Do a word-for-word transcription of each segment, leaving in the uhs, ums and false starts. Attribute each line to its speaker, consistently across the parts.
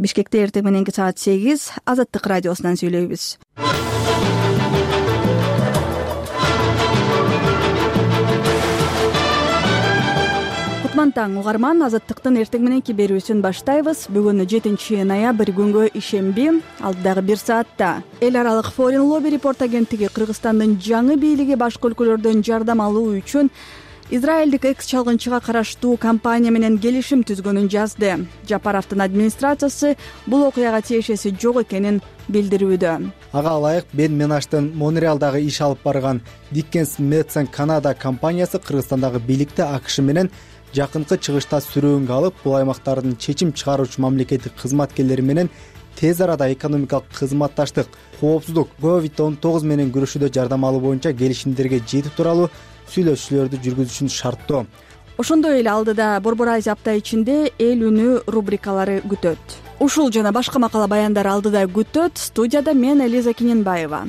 Speaker 1: Бишкекте эртең мененки саат сегиз Азаттык радиосунан сүйлөйбүз. Кутман таң угарман, Азаттыктын эртең мененки берүүсүн баштайбыз. Бүгүн жетинчи ноябрь күнгө ишемби, алдыдагы бир саатта эл аралык Foreign Lobby Report агенттиги Кыргызстандын жаңы бийлиги башка өлкөлөрдөн жардам алуу үчүн Израилдик экс чалгынчыга караштуу компания менен келишим түзгөнүн жазды. Жапаровдун администрациясы бул окуяга тиешеси жок экенин билдирүүдө.
Speaker 2: Ага ылайык Бен Менаштын Монреалдагы иш алып барган Dickens Medicine Canada компаниясы Кыргызстандагы бийликти АКШ менен жакынкы чыгышта сүрөөнгө алып, бул аймактардын чечим чыгаруучу мамлекеттик кызматкерлери менен тез арада экономикалык кызматташтык, коопсуздук, ковид он тогуз менен күрөшүүдө жардам алуу боюнча келишимдерге жетүү тууралуу сүйлөшүүлөрдү жүргүзүшүн шарттоо.
Speaker 1: Ошондой эле алдыда Борбор Азия апта ичинде эл үнү рубрикалары күтөт. Ушул жана башка макала баяндар алдыда күтөт. Студияда мен Элиза Киненбаева.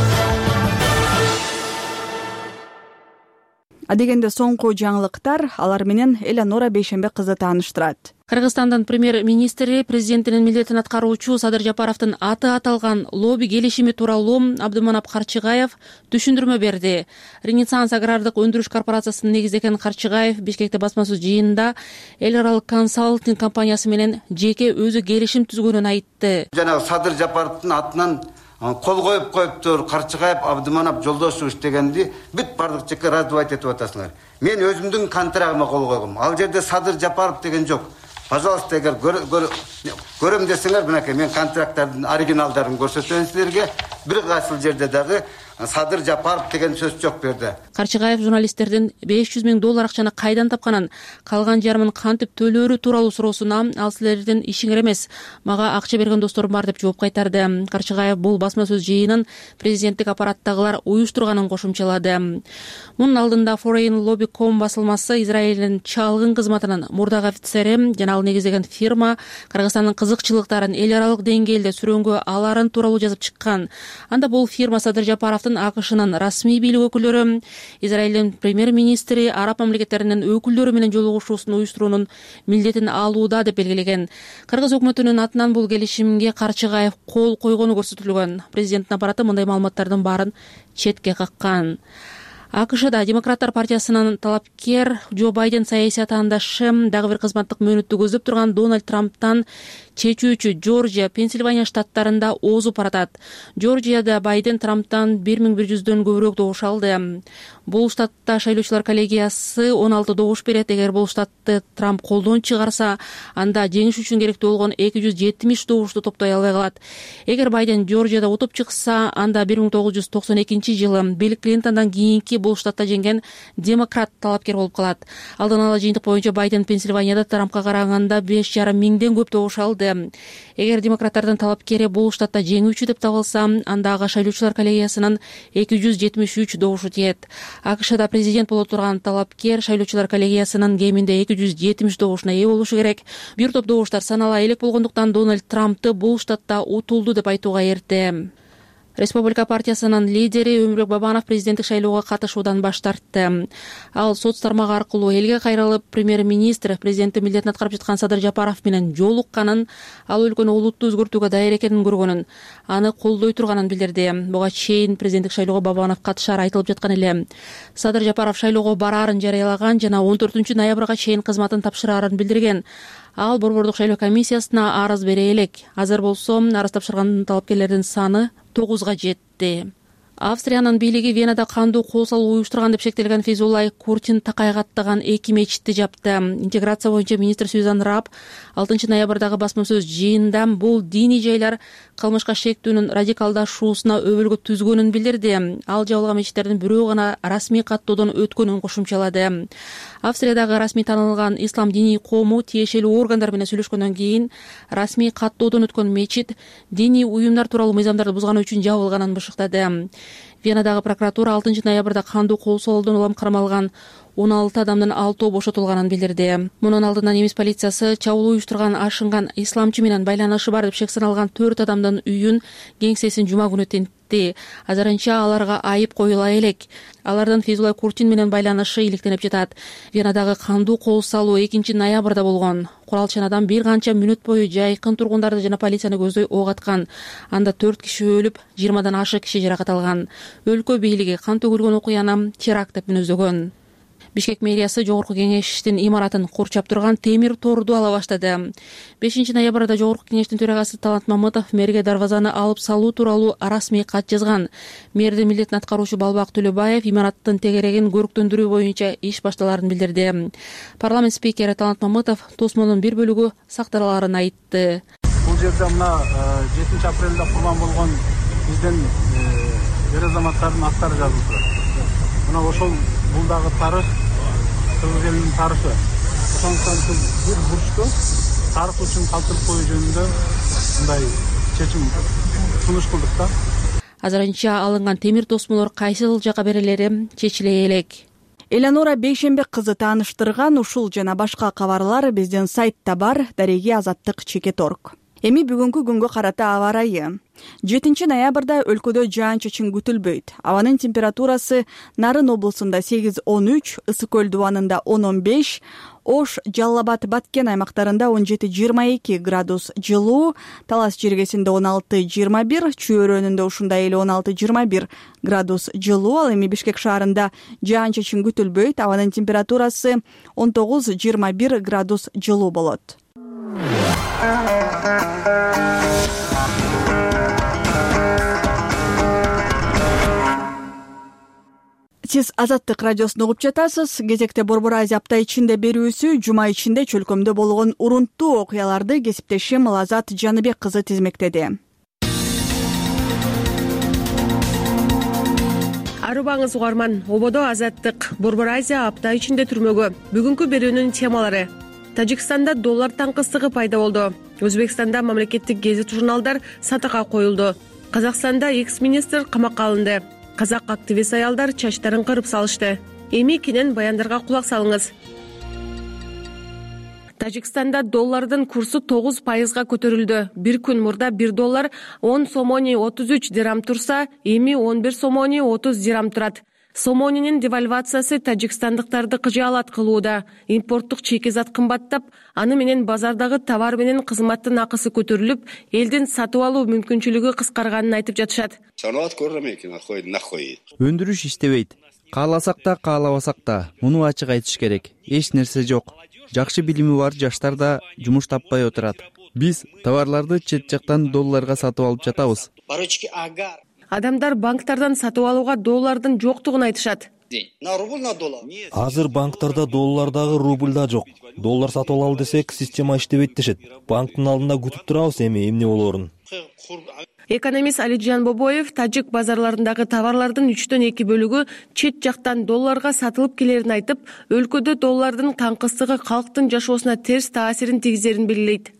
Speaker 1: Адегенде соңку жаңылыктар, алар менен Элеонора Бейшембе кызы тааныштырат.
Speaker 3: Кыргызстандын премьер-министри президенттин милдетин аткаруучу Садыр Жапаровдун аты аталган лобби келишими тууралуу Абдыманап Карчыгаев түшүндүрмө берди. Ренессанс агрардык өндүрүш корпорациясынын негиздеген Карчыгаев Бишкекте басма сөз жыйынында эл аралык консалтинг компаниясы менен жеке өзү келишим түзгөнүн айтты.
Speaker 4: Жанагы Садыр Жапаровдун атынан кол коюп коюптур, Карчыгаев Абдыманап Жолдошович дегенди бүт бардык жеке раздавать этип атасыңар. Мен өзүмдүн контрагыма кол койгом. Ал жерде Садыр Жапаров деген жок. Пожалуйста, эгер көрөм десеңер, мынакей мен контракттардын оригиналдарын көрсөтөм силерге. Бир кайсыл жерде дагы Садыр Жапаров деген сөз жок берди.
Speaker 3: Карчыгаев журналисттердин беш жүз миң доллар акчаны кайдан тапканын, калган жарымын кантип төлөөрү тууралуу суроосуна ал силердин ишиңер эмес, мага акча берген досторум бар деп жооп кайтарды. Карчыгаев бул басма сөз жыйынын президенттик аппараттагылар уюштурганын кошумчалады. Мунун алдында Foreign Lobby точка ком басылмасы Израилдин чалгын кызматынын мурдагы офицери жана ал негиздеген фирма Кыргызстандын кызыкчылыктарын эл аралык деңгээлде сүрөөнгө аларын тууралуу жазып чыккан. Анда бул фирма Садыр Жапаровдун АКШнын расмий бийлик өкүлдөрү, Израилдин премьер-министри, араб мамлекеттеринин өкүлдөрү менен жолугушуусун уюштуруунун милдетин алууда деп белгилеген. Кыргыз өкмөтүнүн атынан бул келишимге Карчыгаев кол койгону көрсөтүлгөн. Президенттин аппараты мындай маалыматтардын баарын четке каккан. АКШда Демократтар партиясынын талапкер Джо Байден саясий атаандашы, дагы бир кызматтык мөөнөттү көздөп турган Дональд Трамптан чечүүчү Жоржия, Пенсильвания штаттарында озуп баратат. Жоржияда Байден Трамптан бир миң бир жүздөн көбүрөөк добуш алды. Бул штатта шайлоочулар коллегиясы он алты добуш берет. Эгер бул штатты Трамп колдон чыгарса, анда жеңиш үчүн керектүү болгон эки жүз жетимиш добушту топтой албай калат. Эгер Байден Жоржияда утуп чыкса, анда бир миң тогуз жүз токсон экинчи жылы Билл Клинтондон кийинки бул штатта жеңген демократ талапкер болуп калат. Алдын ала жыйынтык боюнча Байден Пенсильванияда Трампка караганда беш жарым миңден көп добуш алды. Эгер демократтардын талапкери бул штатта жеңүүчү деп табылса, анда ага шайлоочулар коллегиясынын эки жүз жетимиш үч добушу тиет. АКШда президент боло турган талапкер шайлоочулар коллегиясынын кеминде эки жүз жетимиш добушуна ээ болушу керек. Бир топ добуштар санала элек болгондуктан Дональд Трампты бул штатта утулду деп айтууга эрте. Республика партиясынын лидери Өмүрбек Бабанов президенттик шайлоого катышуудан баш тартты. Ал соц тармагы аркылуу элге кайрылып, премьер-министр президенттин милдетин аткарып жаткан Садыр Жапаров менен жолукканын, ал өлкөнү олуттуу өзгөртүүгө даяр экенин көргөнүн, аны колдой турганын билдирди. Буга чейин президенттик шайлоого Бабанов катышары айтылып жаткан эле. Садыр Жапаров шайлоого бараарын жарыялаган жана он төртүнчү ноябрга чейин кызматын тапшыраарын билдирген. Ал борбордук шайлоо комиссиясына арыз бере элек. Азыр болсо арыз тапшырган талапкерлердин саны тогузга жетти. Австриянын бийлиги Венада кандуу кол салуу уюштурган деп шектелген Фейзуллай Куртин такайга аттаган эки мечитти жапты. Интеграция боюнча министр Сюзан Раб алтынчы ноябрдагы басма сөз жыйынында бул диний жайлар кылмышка шектүүнүн радикалдашуусуна өбөлгө түзгөнүн билдирди. Ал жабылган мечиттердин бирөө гана расмий каттоодон өткөнүн кошумчалады. Австриядагы расмий танылган ислам диний коому тиешелүү органдар менен сүйлөшкөндөн кийин расмий каттоодон өткөн мечит диний уюмдар тууралуу мыйзамдарды бузганы үчүн жабылганын бышыктады. Венадагы прокуратура алтынчы ноябрда кандуу кол салуудан улам кармалган он алты адамдын алтоо бошотулганын билдирди. Мунун алдынан немис полициясы чабуул уюштурган ашынган исламчы менен байланышы бар деп шек саналган төрт адамдын үйүн, кеңсесин жума күнү айтты. Азырынча аларга айып коюла элек. Алардын Фейзулла Курчин менен байланышы иликтенип жатат. Венадагы кандуу кол салуу экинчи ноябрда болгон. Куралчан адам бир канча мүнөт бою жайкын тургундарды жана полицияны көздөй ок аткан. Анда төрт киши өлүп, жыйырмадан ашык киши жаракат алган. Өлкө бийлиги кан төгүлгөн окуяны теракт деп мүнөздөгөн. Бишкек мэриясы жогорку кеңештин имаратын курчап турган темир торду ала баштады. бешинчи ноябрда жогорку кеңештин төрагасы Талант Мамытов мэрге дарбазаны алып салуу тууралуу расмий кат жазган. Мэрдин милдетин аткаруучу Балбак Төлөбаев имараттын тегерегин көрүктөндүрүү боюнча иш башталарын билдирди. Парламент спикери Талант Мамытов тосмонун бир бөлүгү сакталарын айтты.
Speaker 5: Бул жерде мына жетинчи апрелде курман болгон биздин эр азаматтардын аттары жазылып турат. Мына ошол бул дагы тарых, кыргыз элинин тарыхы. Ошондуктан бир бурчту тарых үчүн калтырып коюу жөнүндө мындай чечим сунуш кылдык да.
Speaker 3: Азырынча алынган темир тосмолор кайсыл жака берилери чечиле элек.
Speaker 1: Элеонора Бейшембек кызы тааныштырган ушул жана башка кабарлар биздин сайтта бар. Дареги Азаттык чекит орг. Эми бүгүнкү күнгө карата аба ырайы. жетинчи ноябрда өлкөдө жаан-чачын күтүлбөйт. Абанын температурасы Нарын облусунда сегиз он үч, Ысык көл дубанында он он беш, Ош, Жалал Абад, Баткен аймактарында он жети жыйырма эки градус жылуу, Талас жергесинде он алты жыйырма бир, Чүй өрөөнүндө ушундай эле он алты жыйырма бир градус жылуу. Ал эми Бишкек шаарында жаан-чачын күтүлбөйт. Абанын температурасы он тогуз жыйырма бир градус жылуу болот. Сиз Азаттык радиосун угуп жатасыз. Кезекте Борбор Азия апта ичинде берүүсү жума ичинде чөлкөмдө болгон урунттуу окуяларды кесиптешим Лазат Жаныбек кызы тизмектеди.
Speaker 6: Арыбаңыз угарман, ободо Азаттык Борбор Азия апта ичинде түрмөгө. Бүгүнкү берүүнүн темалары: Тажикстанда доллар таңкыстыгы пайда болду. Өзбекстанда мамлекеттик гезит журналдар сатакка коюлду. Казакстанда экс-министр камакка алынды. Казак активист аялдар чачтарын кырып салышты. Эми кенен баяндарга кулак салыңыз. Тажикстанда доллардын курсу тогуз пайызга көтөрүлдү. Бир күн мурда бир доллар он сомони отуз үч дирам турса, эми он бир сомони отуз дирам турат. Сомонинин девальвациясы тажикстандыктарды кыжаалат кылууда. Импорттук чийки зат кымбаттап, аны менен базардагы товар менен кызматтын акысы көтөрүлүп, элдин сатып алуу мүмкүнчүлүгү кыскарганын айтып жатышат.
Speaker 7: Өндүрүш иштебейт. Кааласак да, каалабасак да, муну ачык айтыш керек. Эч нерсе жок. Жакшы билими бар жаштар да жумуш таппай отурат. Биз товарларды чет жактан долларга сатып алып жатабыз.
Speaker 6: Адамдар банктардан сатып алууга доллардын жоктугун айтышат.
Speaker 8: Азыр банктарда доллардагы рубль да жок. Доллар сатып алалы десек, система иштебейт дешет. Банктын алдында күтүп турабыз, эми эмне болоорун.
Speaker 6: Экономист Алиджан Бобоев тажик базарларындагы товарлардын үчтөн эки бөлүгү чет жактан долларга сатылып келерин айтып, өлкөдө доллардын таңкыстыгы калктын жашоосуна терс таасирин тийгизерин белгилейт.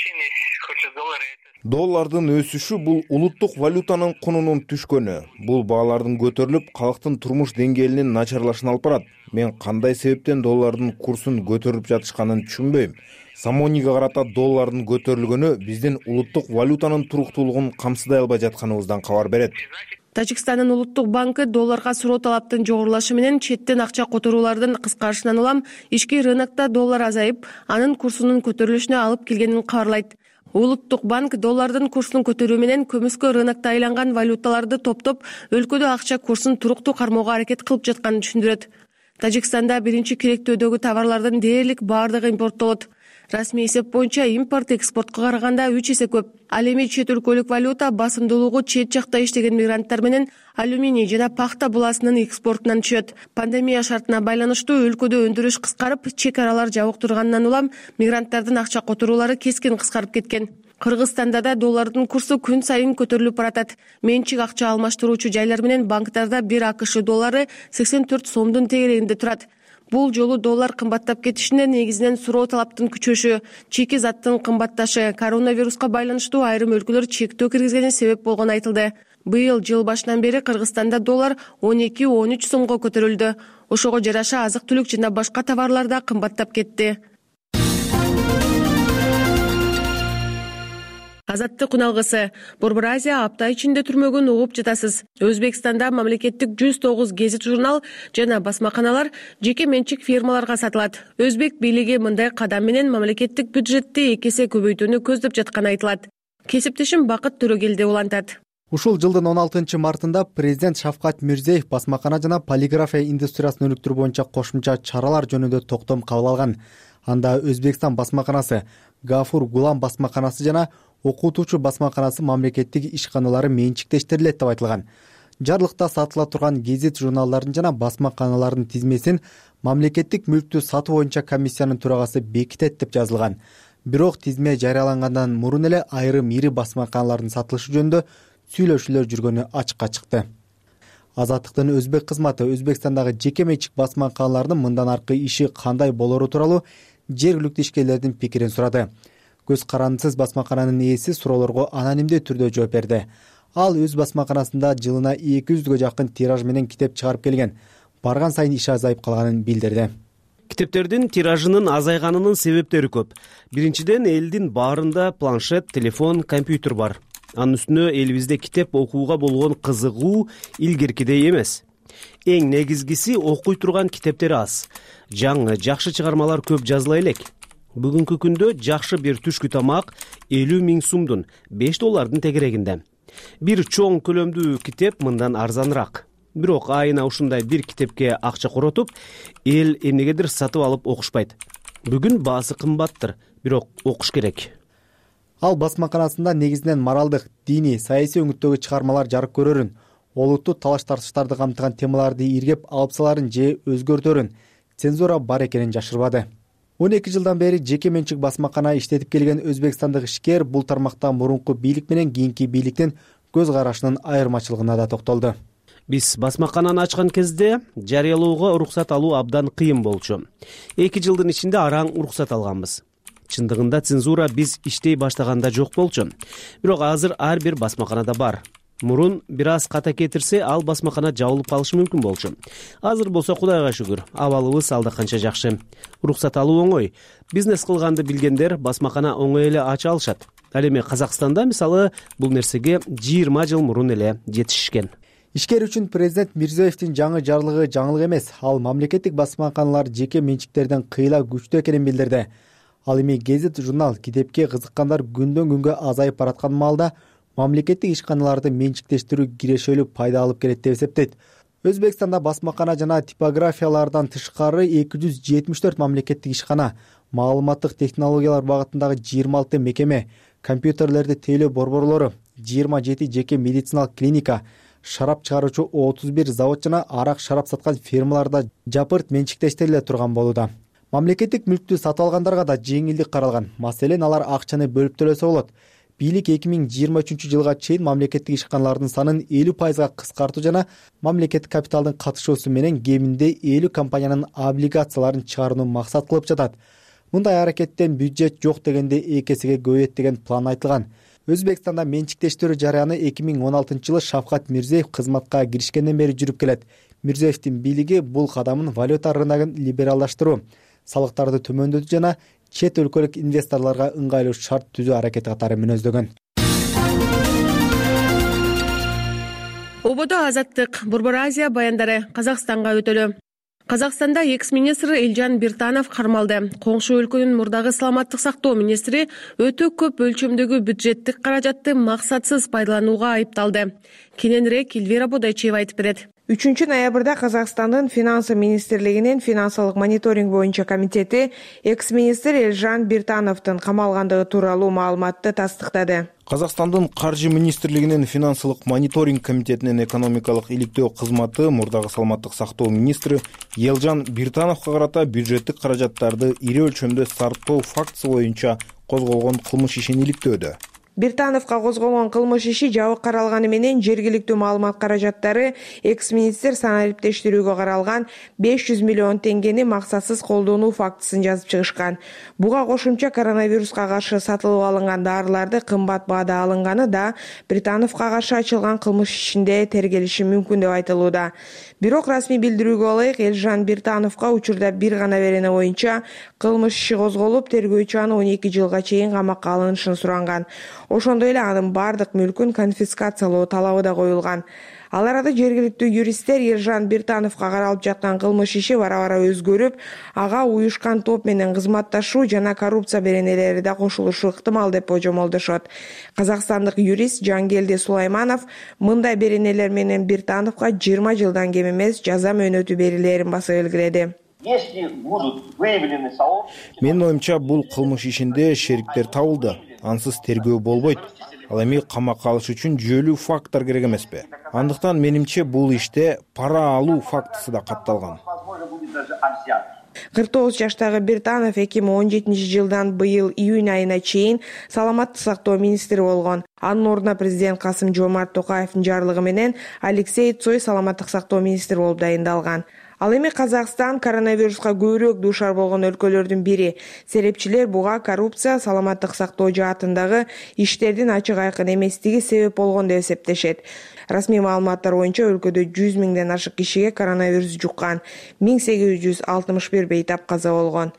Speaker 9: Доллардын өсүшү бул улуттук валютанын кунунун түшкөнү. Бул баалардын көтөрүлүп, калктын турмуш деңгээлинин начарлашына алып барат. Мен кандай себептен доллардын курсун көтөрүп жатышканын түшүнбөйм. Самониге карата доллардын көтөрүлгөнү биздин улуттук валютанын туруктуулугун камсыздай албай жатканыбыздан кабар берет.
Speaker 6: Тажикстандын улуттук банкы долларга суроо талаптын жогорулашы менен четтен акча которуулардын кыскарышынан улам ички рынокто доллар азайып, анын курсунун көтөрүлүшүнө алып келгенин кабарлайт. Улуттук банк доллардын курсун көтөрүү менен көмүскө рынокто айланган валюталарды топтоп, өлкөдө акча курсун туруктуу кармоого аракет кылып жатканын түшүндүрөт. Тажикстанда биринчи керектөөдөгү товарлардын дээрлик баардыгы импорттолот. Расмий эсеп боюнча импорт экспортко караганда үч эсе көп. Ал эми чет өлкөлүк валюта басымдуулугу чет жакта иштеген мигранттар менен алюминий жана пахта буласынын экспортунан түшөт. Пандемия шартына байланыштуу өлкөдө өндүрүш кыскарып, чек аралар жабык турганынан улам мигранттардын акча которуулары кескин кыскарып кеткен. Кыргызстанда да доллардын курсу күн сайын көтөрүлүп баратат. Менчик акча алмаштыруучу жайлар менен банктарда бир АКШ доллары сексен төрт сомдун тегерегинде турат. Бул жолу доллар кымбаттап кетишине негизинен суроо талаптын күчөшү, чийки заттын кымбатташы, коронавируска байланыштуу айрым өлкөлөр чектөө киргизгени себеп болгону айтылды. Быйыл жыл башынан бери Кыргызстанда доллар он эки он үч сомго көтөрүлдү. Ошого жараша азык-түлүк жана башка товарлар да кымбаттап кетти. Азаттык уналгысы. Борбор Азия апта ичинде түрмөгөн угуп жатасыз. Өзбекстанда мамлекеттик жүз тогуз гезит журнал жана басмаканалар жеке менчик фирмаларга сатылат. Өзбек бийлиги мындай кадам менен мамлекеттик бюджетти эки эсе көбөйтүүнү көздөп жатканы айтылат. Кесиптешим Бакыт Төрөгелди улантат.
Speaker 2: Ушул жылдын он алтынчы мартында президент Шавкат Мирзиеев басмакана жана полиграфия индустриясын өнүктүрүү боюнча кошумча чаралар жөнүндө токтом кабыл алган. Анда Өзбекстан басмаканасы, Гафур Гулам басмаканасы жана окутуучу басмаканасы мамлекеттик ишканалары менчиктештирилет деп айтылган. Жарлыкта сатыла турган гезит журналдардын жана басмаканалардын тизмесин мамлекеттик мүлктү сатуу боюнча комиссиянын төрагасы бекитет деп жазылган. Бирок тизме жарыялангандан мурун эле айрым ири басмаканалардын сатылышы жөнүндө сүйлөшүүлөр жүргөнү ачыкка чыкты. Азаттыктын өзбек кызматы Өзбекстандагы жеке менчик басмаканалардын мындан аркы иши кандай болору тууралуу жергиликтүү ишкерлердин пикирин сурады. Көз карандысыз басмакананын ээси суроолорго анонимдүү түрдө жооп берди. Ал өз басмаканасында жылына эки жүзгө жакын тираж менен китеп чыгарып келген. Барган сайын иши азайып калганын билдирди.
Speaker 10: Китептердин тиражынын азайганынын себептери көп. Биринчиден, элдин баарында планшет, телефон, компьютер бар. Анын үстүнө элибизде китеп окууга болгон кызыгуу илгеркидей эмес. Эң негизгиси окуй турган китептер аз. Жаңы, жакшы чыгармалар көп жазыла элек. Бүгүнкү күндө жакшы бир түшкү тамак элүү миң сумдун, беш доллардын тегерегинде. Бир чоң көлөмдүү китеп мындан арзаныраак. Бирок айына ушундай бир китепке акча коротуп, эл эмнегедир сатып алып окушпайт. Бүгүн баасы кымбаттыр, бирок окуш керек.
Speaker 2: Ал басмаканасында негизинен моралдык, диний, саясий өңүттөгү чыгармалар жарык көрөрүн, олуттуу талаш тартыштарды камтыган темаларды иргеп алып саларын же өзгөртөрүн, цензура бар экенин жашырбады. он эки жылдан бери жеке менчик басмакана иштетип келген өзбекстандык ишкер бул тармакта мурунку бийлик менен кийинки бийликтин көз карашынын айырмачылыгына да токтолду.
Speaker 10: Биз басмакананы ачкан кезде жарыялоого уруксат алуу абдан кыйын болчу. эки жылдын ичинде араң уруксат алганбыз. Чындыгында цензура биз иштей баштаганда жок болчу. Бирок азыр ар бир басмаканада бар. Мурун бир аз ката кетирсе, ал басмакана жабылып калышы мүмкүн болчу. Азыр болсо Кудайга шүгүр, абалыбыз алда канча жакшы. Уруксат алуу оңой. Бизнес кылганды билгендер басмакана оңой эле ача алышат. Ал эми Казакстанда мисалы бул нерсеге жыйырма жыл мурун эле жетишишкен.
Speaker 2: Ишкер үчүн президент Мирзиевдин жаңы жарлыгы жаңылык эмес. Ал мамлекеттик басмаканалар жеке менчиктерден кыйла күчтүү экенин билдирди. Ал эми гезит журнал, китепке кызыккандар күндөн күнгө азайып бараткан маалда мамлекеттик ишканаларды менчиктештирүү кирешелүү пайда алып келет деп эсептейт. Өзбекстанда басмакана жана типографиялардан тышкары эки жүз жетимиш төрт мамлекеттик ишкана, маалыматтык технологиялар багытындагы жыйырма алты мекеме, компьютерлерди тейлөө борборлору, жыйырма жети жеке медициналык клиника, шарап чыгаруучу отуз бир завод жана арак шарап саткан фирмаларда жапырт менчиктештириле турган болууда. Мамлекеттик мүлктү сатып алгандарга да жеңилдик каралган. Маселен, алар акчаны бөлүп төлөсө болот. Бийлик эки миң жыйырма үчүнчү жылга чейин мамлекеттик ишканалардын санын элүү пайызга кыскартуу жана мамлекеттик капиталдын катышуусу менен кеминде элүү компаниянын облигацияларын чыгарууну максат кылып жатат. Мындай аракеттен бюджет жок дегенде эки эсеге көбөйөт деген план айтылган. Өзбекстанда менчиктештирүү жарыяны эки миң он алтынчы жылы Шавкат Мирзиеев кызматка киришкенден бери жүрүп келет. Мирзиевдин бийлиги бул кадамын валюта рыногун либералдаштыруу, салыктарды төмөндөтүү жана чет өлкөлүк инвесторлорго ыңгайлуу шарт түзүү аракети катары мүнөздөгөн.
Speaker 6: Ободо азаттык, Борбор Азия баяндары Казакстанга өтөлү. Казакстанда экс-министр Элжан Биртанов кармалды. Коңшу өлкөнүн мурдагы саламаттык сактоо министри өтө көп өлчөмдөгү бюджеттик каражатты максатсыз пайдаланууга айыпталды. Кененирээк Эльвира Бодойчиева айтып берет.
Speaker 11: үчүнчү ноябрда Казакстандын финансы министрлигинин финансылык мониторинг боюнча комитети экс-министр Элжан Биртановдун камалгандыгы тууралуу маалыматты тастыктады.
Speaker 9: Казакстандын каржы министрлигинин финансылык мониторинг комитетинин экономикалык иликтөө кызматы мурдагы саламаттык сактоо министри Элжан Биртановго карата бюджеттик каражаттарды ири өлчөмдө сарптоо фактысы боюнча козголгон кылмыш ишин иликтөөдө.
Speaker 11: Биртановго козголгон кылмыш иши жабык каралганы менен жергиликтүү маалымат каражаттары экс-министр санариптештирүүгө каралган беш жүз миллион теңгени максатсыз колдонуу фактысын жазып чыгышкан. Буга кошумча коронавируска каршы сатылып алынган дарыларды кымбат баада алынганы да Биртановго каршы ачылган кылмыш ишинде тергелиши мүмкүн деп айтылууда. Бирок расмий билдирүүгө ылайык Элжан Биртановго учурда бир гана берене боюнча кылмыш иши козголуп, тергөөчү аны он эки жылга чейин камакка алынышын суранган. Ошондой эле анын бардык мүлкүн конфискациялоо талабы да коюлган. Ал арада жергиликтүү юристтер Ержан Биртановго каралып жаткан кылмыш иши бара-бара өзгөрүп, ага уюшкан топ менен кызматташуу жана коррупция беренелери да кошулушу ыктымал деп божомолдошот. Казакстандык юрист Жангелди Сулайманов мындай беренелер менен Биртановго жыйырма жылдан кем эмес жаза мөөнөтү берилерин басып белгиледи.
Speaker 9: Менин оюмча, бул кылмыш ишинде шериктер табылды. Ансыз тергөө болбойт. Ал эми камакка алыш үчүн жүйөлүү факттар керек эмеспи? Андыктан менимче бул иште пара алуу фактысы да катталган.
Speaker 11: кырк тогуз жаштагы Биртанов эки миң он жетинчи жылдан быйыл июнь айына чейин саламаттык сактоо министри болгон. Анын ордуна президент Касым Жомарт Токаевдин жарлыгы менен Алексей Цой саламаттык сактоо министри болуп дайындалган. Ал эми Казакстан коронавируска көбүрөөк дуушар болгон өлкөлөрдүн бири. Серепчилер буга коррупция, саламаттык сактоо жаатындагы иштердин ачык айкын эместиги себеп болгон деп эсептешет. Расмий маалыматтар боюнча өлкөдө жүз миңден ашык кишиге коронавирус жуккан, миң сегиз жүз алтымыш бир бейтап каза болгон.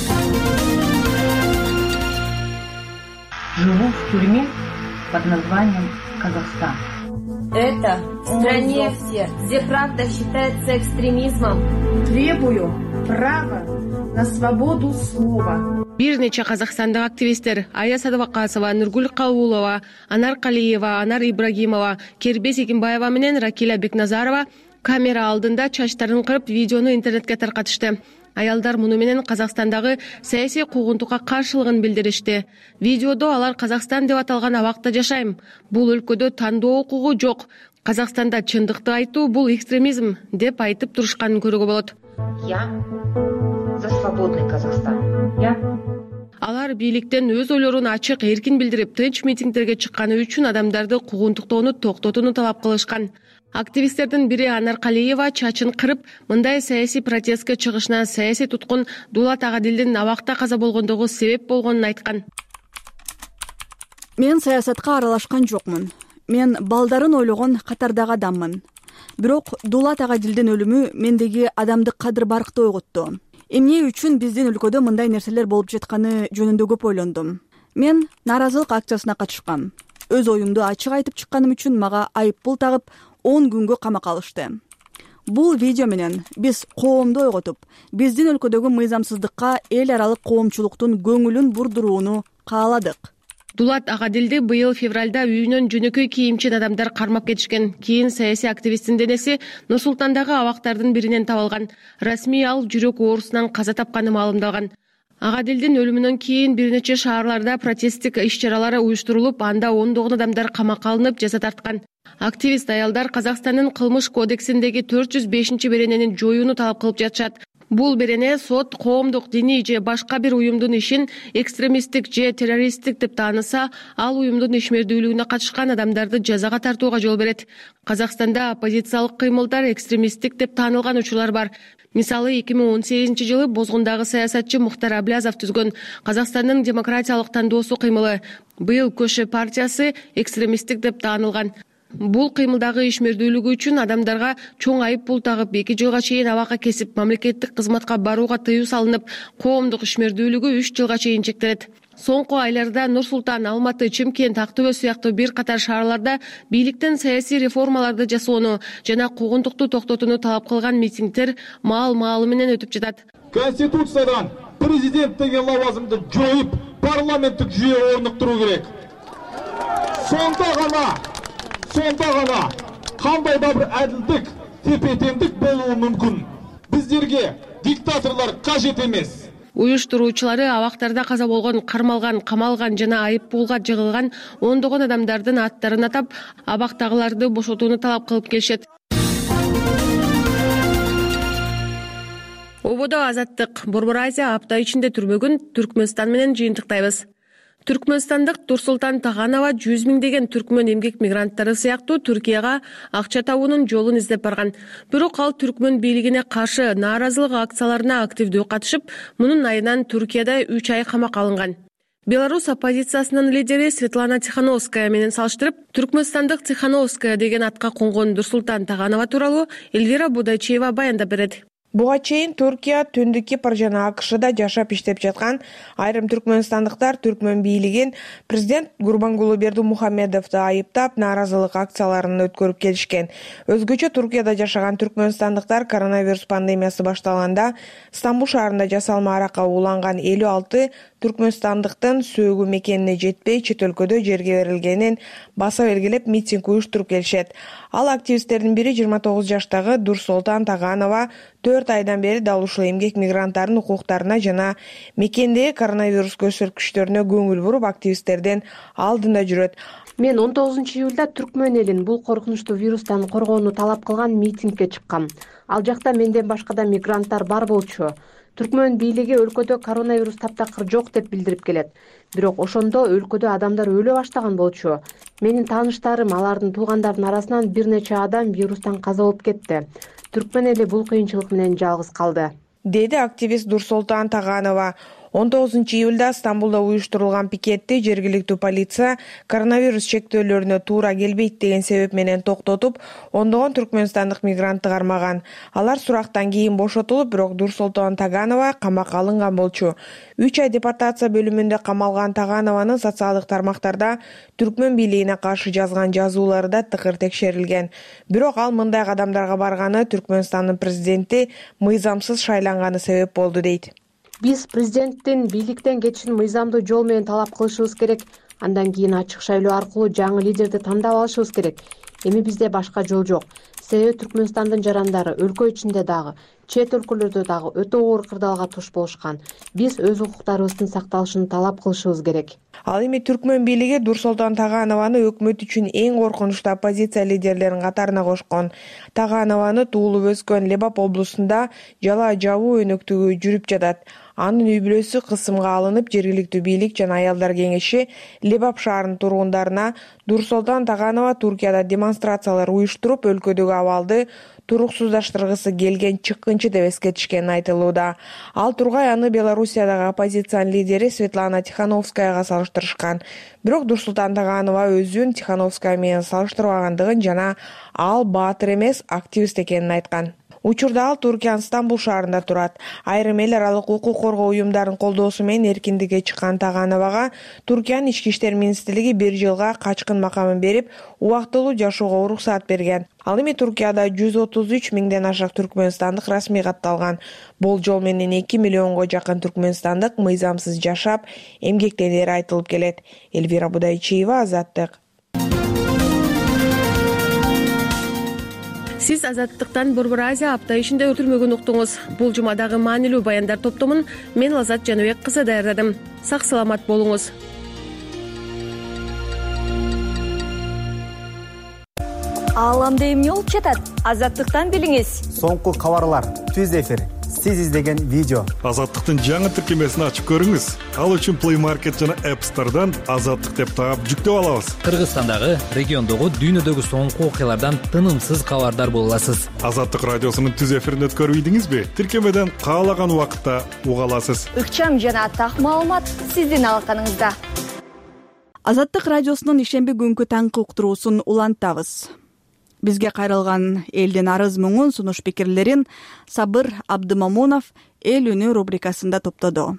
Speaker 12: Живу в тюрьме под названием Казахстан. Это в стране, где правда считается экстремизмом. Требую права на свободу слова.
Speaker 6: Бир нече казакстандык активисттер Ая Садыбакасова, Нургүл Кабулова, Анар Калиева, Анар Ибрагимова, Кербес Экимбаева менен Ракиля Бекназарова камера алдында чачтарын кырып видеону интернетке таркатышты. Аялдар муну менен Казакстандагы саясий куугунтукка каршылыгын билдиришти. Видеодо алар Казакстан деп аталган абакта жашайм. Бул өлкөдө тандоо укугу жок. Казакстанда чындыкты айтуу бул экстремизм деп айтып турушканын көрүүгө болот.
Speaker 12: Я за свободный Казахстан. Я
Speaker 6: Алар бийликтен өз ойлорун ачык эркин билдирип, тынч митингдерге чыкканы үчүн адамдарды куугунтуктоону токтотууну талап кылышкан. Активисттердин бири Анар Калиева чачын кырып, мындай саясий протестке чыгышына саясий туткун Дулат Агадилдин абакта каза болгондугу себеп болгонун айткан.
Speaker 1: Мен саясатка аралашкан жокмун. Мен балдарын ойлогон катардагы адаммын. Бирок Дулат Агадилдин өлүмү мендеги адамдык кадыр баркты ойготту. Эмне үчүн биздин өлкөдө мындай нерселер болуп жатканы жөнүндө көп ойлондум. Мен нааразылык акциясына катышкам. Өз оюмду ачык айтып чыкканым үчүн мага айып пул тагып он күнгө камакка алышты. Бул видео менен биз коомду ойготуп, биздин өлкөдөгү мыйзамсыздыкка эл аралык коомчулуктун көңүлүн бурдурууну кааладык.
Speaker 6: Дулат Агадилди быйыл февралда үйүнөн жөнөкөй кийимчен адамдар кармап кетишкен. Кийин саясий активисттин денеси Нур-Султандагы абактардын биринен табылган. Расмий ал жүрөк оорусунан каза тапканы маалымдалган. Агадилдин өлүмүнөн кийин бир нече шаарларда протесттик иш-чаралар уюштурулуп, анда ондогон адамдар камакка алынып, жаза тарткан. Активист аялдар Казакстандын кылмыш кодексиндеги төрт жүз бешинчи беренени жоюуну талап кылып жатышат. Бул берене сот коомдук, диний же башка бир уюмдун ишин экстремисттик же террористтик деп тааныса, ал уюмдун ишмердүүлүгүнө катышкан адамдарды жазага тартууга жол берет. Казакстанда оппозициялык кыймылдар экстремисттик деп таанылган учурлар бар. Мисалы, эки миң он сегизинчи жылы Бозгундагы саясатчы Мухтар Аблязов түзгөн Казакстандын демократиялык тандоосу кыймылы, быйыл Көшө партиясы экстремисттик деп таанылган. Бул кыймылдагы ишмердүүлүгү үчүн адамдарга чоң айып пул тагып, эки жылга чейин абакка кесип, мамлекеттик кызматка барууга тыюу салынып, коомдук ишмердүүлүгү үч жылга чейин чектелет. Соңку айларда Нур-Султан, Алматы, Чымкент, Ак Төбө сыяктуу бир катар шаарларда бийликтен саясий реформаларды жасоону жана куугунтукту токтотууну талап кылган митингдер маал-маалы менен өтүп жатат.
Speaker 13: Конституциядан президент деген лауазымды жоюп, парламенттик жүйө орнуктуруу керек. Сонда гана Сонда гана кандай да бир адилдик, тепе-теңдик болуу мүмкүн. Биздерге диктаторлор кажет эмес.
Speaker 6: Уюштуруучулары абактарда каза болгон, кармалган, камалган жана айып пулга жыгылган ондогон адамдардын аттарын атап, абактагыларды бошотууну талап кылып келишет. Ободо Азаттык Борбор Азия апта ичинде түрмөгүн Түркмөнстан менен жыйынтыктайбыз. Түркмөнстандык Турсултан Таганова жүз миңдеген түркмөн эмгек мигранттары сыяктуу Түркияга акча табуунун жолун издеп барган. Бирок ал түркмөн бийлигине каршы нааразылык акцияларына активдүү катышып, мунун айынан Түркияда үч ай камакка алынган. Беларусь оппозициясынын лидери Светлана Тихановская менен салыштырып, түркмөнстандык Тихановская деген атка конгон Турсултан Таганова тууралуу Эльвира Будайчиева баяндап берет.
Speaker 11: Буга чейин Түркия, Түндүк Кипр жана АКШда жашап иштеп жаткан айрым түркмөнстандыктар түркмөн бийлигин президент Гурбангулы Бердимухамедовду айыптап нааразылык акцияларын өткөрүп келишкен. Өзгөчө Туркияда жашаган түркмөнстандыктар коронавирус пандемиясы башталганда Стамбул шаарында жасалма аракка ууланган элүү алты түркмөнстандыктын сөөгү мекенине жетпей чет өлкөдө жерге берилгенин баса белгилеп митинг уюштуруп келишет. Ал активисттердин бири жыйырма тогуз жаштагы Дурсултан Таганова төрт айдан бери дал ушул эмгек мигранттарынын укуктарына жана мекендеги коронавирус көрсөткүчтөрүнө көңүл буруп, активисттердин алдында жүрөт.
Speaker 14: Мен он тогузунчу июлда түркмөн элин бул коркунучтуу вирустан коргоону талап кылган митингге чыккам. Ал жакта менден башка да мигранттар бар болчу. Түркмөн бийлиги өлкөдө коронавирус таптакыр жок деп билдирип келет. Бирок ошондо өлкөдө адамдар өлө баштаган болчу. Менин тааныштарым, алардын туугандардын арасынан бир нече адам вирустан каза болуп кетти. Түркмөн эли бул кыйынчылык менен жалгыз калды,
Speaker 11: деди активист Дурсултан Таганова. он тогузунчу июлда Стамбулда уюштурулган пикетти жергиликтүү полиция коронавирус чектөөлөрүнө туура келбейт деген себеп менен токтотуп, ондогон түркмөнстандык мигрантты кармаган. Алар сурактан кийин бошотулуп, бирок Дурсултан Таганова камакка алынган болчу. үч ай депортация бөлүмүндө камалган Таганованын социалдык тармактарда түркмөн бийлигине каршы жазган жазуулары да тыкыр текшерилген. Бирок ал мындай кадамдарга барганы Түркмөнстандын президенти мыйзамсыз шайланганы себеп болду дейт.
Speaker 14: Биз президенттин бийликтен кетишин мыйзамдуу жол менен талап кылышыбыз керек. Андан кийин ачык шайлоо аркылуу жаңы лидерди тандап алышыбыз керек. Эми бизде башка жол жок. Себеби Түркмөнстандын жарандары өлкө ичинде дагы, чет өлкөлөрдө дагы өтө оор кырдаалга туш болушкан. Биз өз укуктарыбыздын сакталышын талап кылышыбыз керек.
Speaker 11: Ал эми түркмөн бийлиги Дурсултан Таганованы өкмөт үчүн эң коркунучтуу оппозиция лидерлеринин катарына кошкон. Таганованы туулуп өскөн Лебап облусунда жала жабуу өнөктүгү жүрүп жатат. Анын үй бүлөсү кысымга алынып, жергиликтүү бийлик жана аялдар кеңеши Лебап шаарынын тургундарына Дурсултан Таганова Туркияда демонстрациялар уюштуруп, өлкөдөгү абалды туруксуздаштыргысы келген чыккынчы деп эскертишкени айтылууда. Ал тургай аны Белоруссиядагы оппозициянын лидери Светлана Тихановскаяга салыштырышкан. Бирок Дурсултан Таганова өзүн Тихановская менен салыштырбагандыгын жана ал баатыр эмес, активист экенин айткан. Учурда ал Туркиянын Стамбул шаарында турат. Айрым эл аралык укук коргоо уюмдарынын колдоосу менен эркиндикке чыккан Тагановага Туркиянын ички иштер министрлиги бир жылга качкын макамын берип, убактылуу жашоого уруксаат берген. Ал эми Туркияда жүз отуз үч миңден ашык түркмөнстандык расмий катталган. Болжол менен эки миллионго жакын түркмөнстандык мыйзамсыз жашап, эмгектенери айтылып келет. Элвира Будайчиева, Азаттык.
Speaker 6: Сиз Азаттыктан Борбор Азия апта ишинде өтүлмөгөн уктуңуз. Бул жумадагы маанилүү баяндар топтомун мен Лазат Жаныбек кызы даярдадым. Сак саламат болуңуз.
Speaker 15: Ааламда эмне болуп жатат? Азаттыктан билиңиз.
Speaker 2: Соңку кабарлар, түз эфир, сиз издеген видео.
Speaker 16: Азаттыктын жаңы тиркемесин ачып көрүңүз. Ал үчүн Play Market жана App Store'дан Азаттык деп таап жүктөп алабыз.
Speaker 17: Кыргызстандагы, региондогу, дүйнөдөгү соңку окуялардан тынымсыз кабардар боло аласыз.
Speaker 16: Азаттык радиосунун түз эфирин өткөрүп ийдиңизби? Тиркемеден каалаган убакытта уга аласыз.
Speaker 15: Ыкчам жана так маалымат сиздин алаканыңызда.
Speaker 1: Азаттык радиосунун ишемби күнгү таңкы уктуруусун улантабыз. Бизге кайрылган элдин арыз муңун, сунуш пикирлерин Сабыр Абдымамунов Эл үнү рубрикасында топтоду.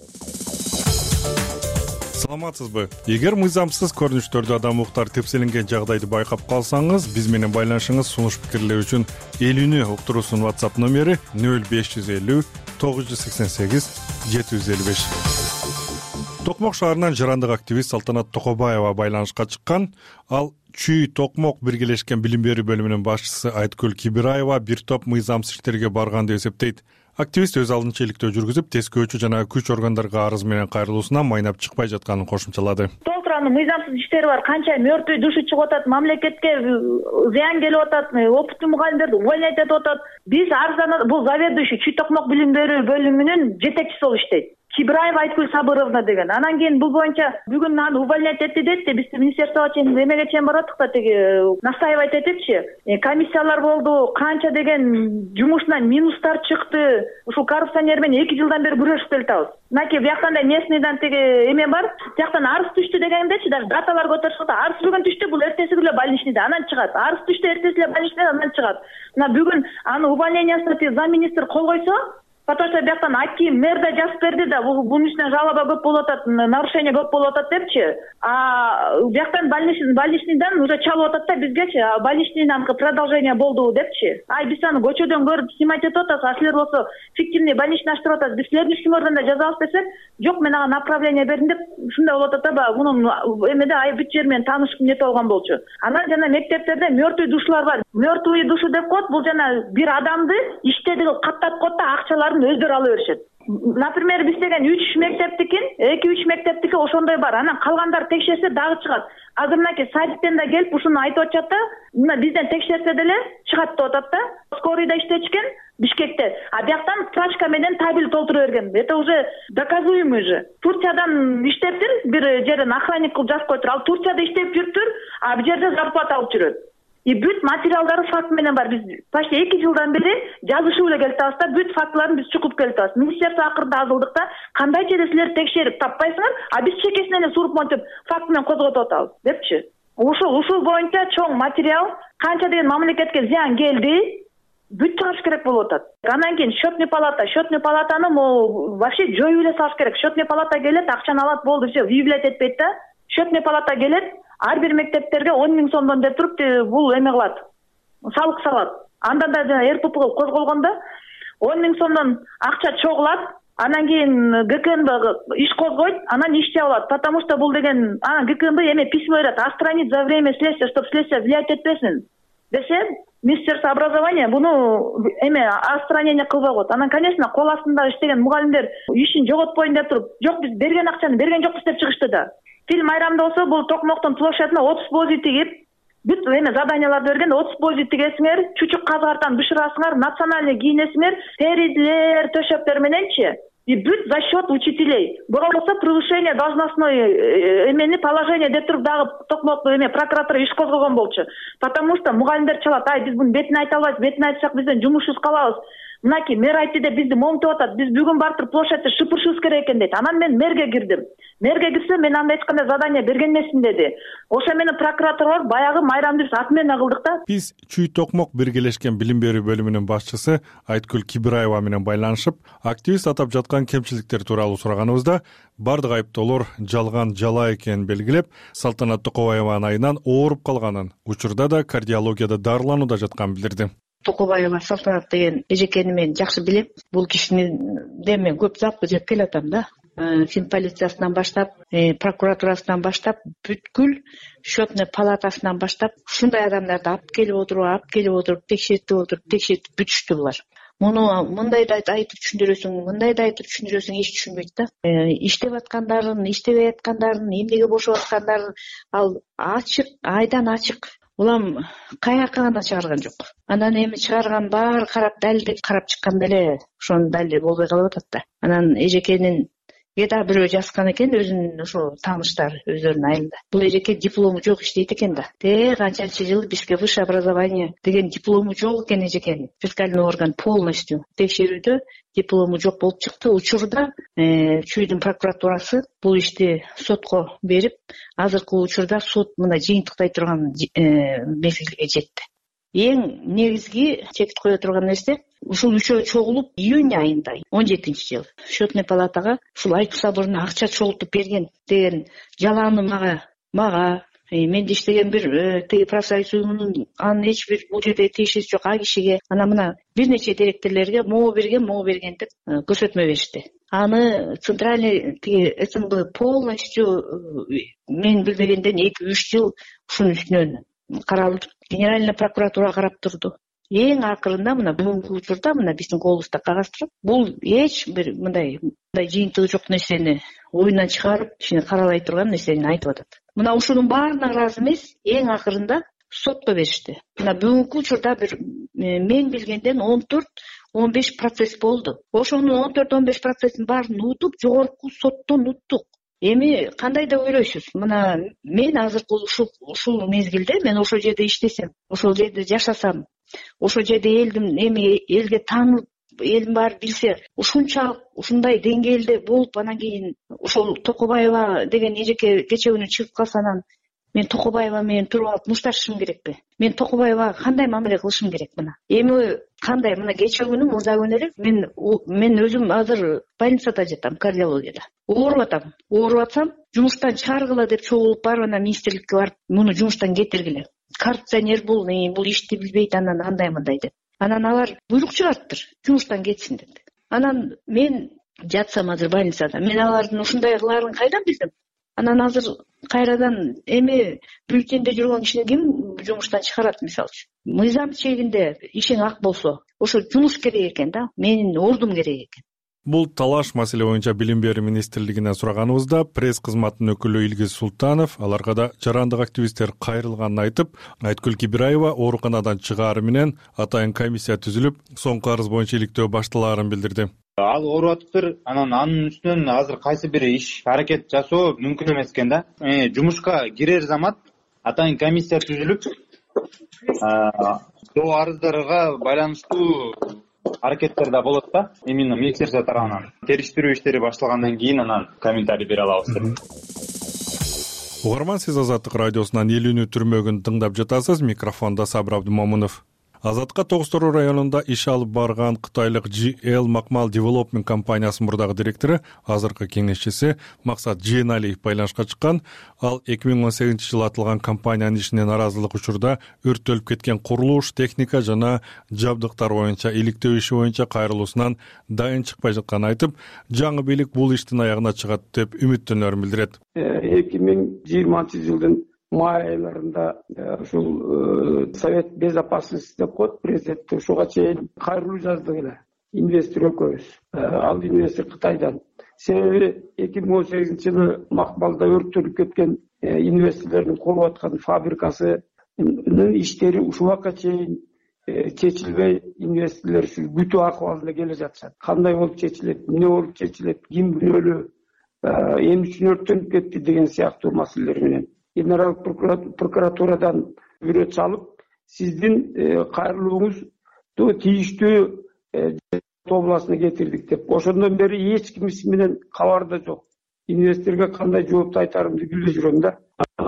Speaker 16: Саламатсызбы? Эгер мыйзамсыз көрүнүштөрдө адам укуктары тепселенген жагдайды байкап калсаңыз, биз менен байланышыңыз, сунуш пикирлер үчүн Эл үнү уктуруусунун WhatsApp номери нөл беш жүз элүү тогуз жүз сексен сегиз жети жүз элүү беш. Токмок шаарынан жарандык активист Салтанат Токобаева байланышка чыккан. Ал Чүй Токмок биргелешкен билим берүү бөлүмүнүн башчысы Айткүл Кибираева бир топ мыйзамсыз иштерге барган деп эсептейт. Активист өз алдынча иликтөө жүргүзүп, тескөөчү жана күч органдарга арыз менен кайрылуусунан майнап чыкпай жатканын кошумчалады.
Speaker 18: Толтуранын мыйзамсыз иштери бар, канча мертвый души чыгып атат, мамлекетке зыян келип атат, опыттуу мугалимдерди увольнять этип атат. Биз арызданат, бул заведующий Чүй Токмок билим берүү бөлүмүнүн жетекчиси болуп иштейт. Кибраева Айткүл Сабыровна деген. Анан кийин бул боюнча бүгүн аны увольнять этти деди. Биз министерствого чейин эмеге чейин бараттык да тиги настаивать этипчи. Комиссиялар болду, канча деген жумушунан минустар чыкты. Ушул коррупционер менен эки жылдан бери күрөшүп келатабыз. Мынакей бияктан да местныйдан тиги эме бар. Тияктан арыз түштү дегендечи, даже даталар көтөрүшүп, арыз бүгүн түштү, бул эртеси күнү больничныйда, анан чыгат. Арыз түштү, эртеси эле больничныйда, анан чыгат. Мына бүгүн аны увольнениясына замминистр кол койсо, потому что бияктан аким мэр да жазып берди да, бунун үстүнөн жалоба көп болуп атат, нарушение көп болуп атат депчи. А бияктан больничныйдан уже чалып атат да бизгечи, больничныйдан продолжение болду депчи. Ай биз аны көчөдөн көрүп снимать этип атабыз, а силер болсо фиктивный больничный ачтырып атасыз. Биз силердин үстүңөрдөн да жазабыз десек, жок мен ага направление бердим деп ушундай болуп атат да, мунун эмеде ай бүт жер менен таанышып нете болгон болчу. Анан жана мектептерде мертвый душалар бар. Мертвый душу деп коет, бул жана бир адамды иштедиги каттап коет да акчаларын өздөрү ала беришет. Например, биз деген үч мектептикин, эки үч мектептики ошондой бар. Анан калгандар текшерсе дагы чыгат. Азыр мынакей садиктен да келип ушуну айтып атышат да, мына бизден текшерсе деле чыгат деп атат да. Скорыйда иштечкен Бишкекте. А бияктан справка менен табель толтура берген. Это уже доказуемый же. Турциядан иштептир, бир жерден охранник кылып жазып коюптур. Ал Турцияда иштеп жүрүптүр, а бул жерде зарплата алып жүрөт. И бүт материалдары факт менен бар. Биз почти эки жылдан бери жазышып эле келатабыз да, бүт фактыларын биз чукуп келатабыз. Министерство акырында азылдык да, кандайча эле силер текшерип таппайсыңар, а биз чекесинен эле суруп монтип факт менен козготуп атабыз депчи. Ушул ушул боюнча чоң материал канча деген мамлекетке зыян келди, бүт чыгыш керек болуп атат. Андан кийин счетный палата, счетный палатаны могу вообще жоюп эле салыш керек. Счетный палата келет, акчаны алат, болду, все, выявлять этпейт да. Счетный палата келет, ар бир мектептерге он миң сомдон деп туруп бул эме кылат, салык салат. Андан да жана эр п п козголгондо он миң сомдон акча чогулат, анан кийин гэ ка эн бэ иш козгойт, анан иш жабылат. Потому что бул деген, анан гэ ка эн бэ эме письмо берет, отстранить за время следствия, чтобы следствие влиять этпесин десе, Министерство образования буну эме отстранение кылбай коет. Анан, конечно, кол астында иштеген мугалимдер ишин жоготпойн деп туруп, жок биз берген акчаны берген жокпуз деп чыгышты да. Тил майрамда болсо бул токмоктун площадына отуз бози тигип, бүт эме заданияларды берген, отуз бози тигесиңер, чучук казгартан бышырасыңар, национальный кийинесиңер, теризлер, төшөктөр мененчи. И бүт за счет учителей. Болбосо превышение должностной эмени положение деп туруп дагы токмок эме прокуратура иш козгогон болчу. Потому что мугалимдер чалат, ай биз буну бетине айта албайбыз, бетине айтсак бизден жумушсуз калабыз. Мынакей мэр айтты деп бизди моңтоп атат. Биз бүгүн барып туруп площадьты шыпырышыбыз керек экен дейт. Анан мен мэрге кирдим. Мэрге кирсем, мен анда эч кандай задание берген эмесмин деди. Ошо менен прокуратура баягы майрамды биз аты менен кылдык да.
Speaker 16: Биз Чүй Токмок биргелешкен билим берүү бөлүмүнүн башчысы Айткүл Кибраева менен байланышып, активист атап жаткан кемчиликтер тууралуу сураганыбызда бардык айыптоолор жалган, жала экенин белгилеп, Салтанат Токобаеванын айынан ооруп калганын, учурда да кардиологияда дарыланууда жатканын билдирди.
Speaker 19: Токобаева Салтанат деген эжекени мен жакшы билем. Бул кишини мен көп запы жеп келатам да. Фин полициясынан баштап, прокуратурасынан баштап, бүткүл счетный палатасынан баштап, ушундай адамдарды алып келип отуруп, алып келип отуруп, текшертип отуруп, текшертип бүтүштү булар. Муну мындай да айтып түшүндүрөсүң, мындай да айтып түшүндүрөсүң, эч түшүнбөйт да. Иштеп аткандарын, иштебей аткандарын, эмнеге бошоп аткандарын ал ачык, айдан ачык. Улам каяка гана чыгарган жок. Анан эми чыгарган баары карап далилдеп карап чыкканда эле ошонун далили болбой калып атат да. Анан эжекенин да бирөө жазган экен, өзүнүн ошо тааныштары өздөрүнүн айылында. Бул эжеке диплому жок иштейт экен да. Те канчанчы жыл бизге высшее образование деген диплому жок экен эжекенин. Фискальный орган полностью текшерүүдө диплому жок болуп чыкты. Учурда Чүйдүн прокуратурасы бул ишти сотко берип, азыркы учурда сот мына жыйынтыктай турган мезгилге жетти. Эң негизги чекит кое турган нерсе, ушул үчөө чогулуп июнь айында он жетинчи жыл счетный палатага ушул Айткүл Сабыровна акча чогултуп берген деген жалааны мага мага менде иштеген бир тиги профсоюз уюмунун анын эч бир бул жерде тиешеси жок а кишиге, анан мына бир нече директорлорго могу берген могу берген деп көрсөтмө беришти. Аны центральный тиги эс эн бэ полностью мен билбегенден эки үч жыл ушунун үстүнөн каралып, генеральный прокуратура карап турду. Эң акырында мына бүгүнкү учурда мына биздин колубузда кагаз туруп, бул эч бир мындай мындай жыйынтыгы жок нерсени оюнан чыгарып, ишини каралай турган нерсени айтып атат. Мына ушунун баарына ыраазы эмес, эң акырында сотко беришти. Мына бүгүнкү учурда бир мен билгенден он төрт он беш процесс болду. Ошонун он төрт он беш процессин баарын утуп жогорку соттон уттук. Эми кандай да ойлойсуз, мына мен азыркы ушул ушул мезгилде мен ошол жерде иштесем, ошол жерде жашасам, ошол жерде элдин эми элге таанып, элдин баары билсе, ушунчалык ушундай деңгээлде болуп, анан кийин ошол Токобаева деген эжеке кечээ күнү чыгып калса, анан мен Токобаева менен туруп алып мушташышым керекпи? Мен Токобаевага кандай мамиле кылышым керек мына? Эми кандай, мына кечээ күнү мурда күнү эле мен мен өзүм азыр больницада жатам, кардиологияда. Ооруп атам. Ооруп атсам, жумуштан чыгаргыла деп чогулуп барып, анан министрликке барып, муну жумуштан кетиргиле. Коррупционер бул, бул ишти билбейт, анан андай мындай деп. Анан алар буйрук чыгарыптыр, жумуштан кетсин деп. Анан мен жатсам азыр больницада, мен алардын ушундай кылаарын кайдан билдим? Анан азыр кайрадан эми бюллетенде жүргөн кишини ким жумуштан чыгарат мисалчы? Мыйзам чегинде ишиң ак болсо, ошо жумуш керек экен да, менин ордум керек экен.
Speaker 16: Бул талаш маселе боюнча Билим берүү министрлигинен сураганыбызда пресс кызматынын өкүлү Илгиз Султанов аларга да жарандык активисттер кайрылганын айтып, Айткүл Кибираева ооруканадан чыгаары менен атайын комиссия түзүлүп, соңку арыз боюнча иликтөө башталаарын билдирди.
Speaker 20: Ал ооруп атыптыр, анан анын үстүнөн азыр кайсы бир иш аракет жасоо мүмкүн эмес экен да. Жумушка кирер замат атайын комиссия түзүлүп, доо арыздарга байланыштуу аракеттер да болот да, именно министерство тарабынан. Териштирүү иштери башталгандан кийин анан комментарий бере алабыз деп.
Speaker 16: Угарман, сиз Азаттык радиосунан элүүнү түрмөгүн тыңдап жатасыз. Микрофондо Сабыр Абдымомунов. Азатка Тогуз-Тору районунда иш алып барган кытайлык джи эл Макмал Development компаниясынын мурдагы директору, азыркы кеңешчиси Максат Жээналиев байланышка чыккан. Ал эки миң он сегизинчи жылы атылган компаниянын ишине наразылык учурда өрттөлүп кеткен курулуш, техника жана жабдыктар боюнча иликтөө иши боюнча кайрылуусунан дайын чыкпай жатканын айтып, жаңы бийлик бул иштин аягына чыгат деп үмүттөнөрүн билдирет.
Speaker 21: эки миң жыйырманчы жылдын май айларында ушул Совет безопасности деп коет, президент ушуга чейин кайрылуу жаздык эле. Инвестор экөөбүз. Ал инвестор Кытайдан. Себеби эки миң он сегизинчи жылы Макмалда өрттөлүп кеткен инвесторлордун куруп аткан фабрикасынын иштери ушул убакка чейин чечилбей, инвесторлор ушу күтүү акыбалында келе жатышат. Кандай болуп чечилет, эмне болуп чечилет, ким күнөөлүү, эмне үчүн өрттөнүп кетти деген сыяктуу маселелер менен Генералдык прокуратурадан бирөө чалып, сиздин кайрылууңузду тийиштүү тобуласына кетирдик деп. Ошондон бери эч ким менен кабарда жок. Инвесторго кандай жоопту айтарымды билбей жүрөм да.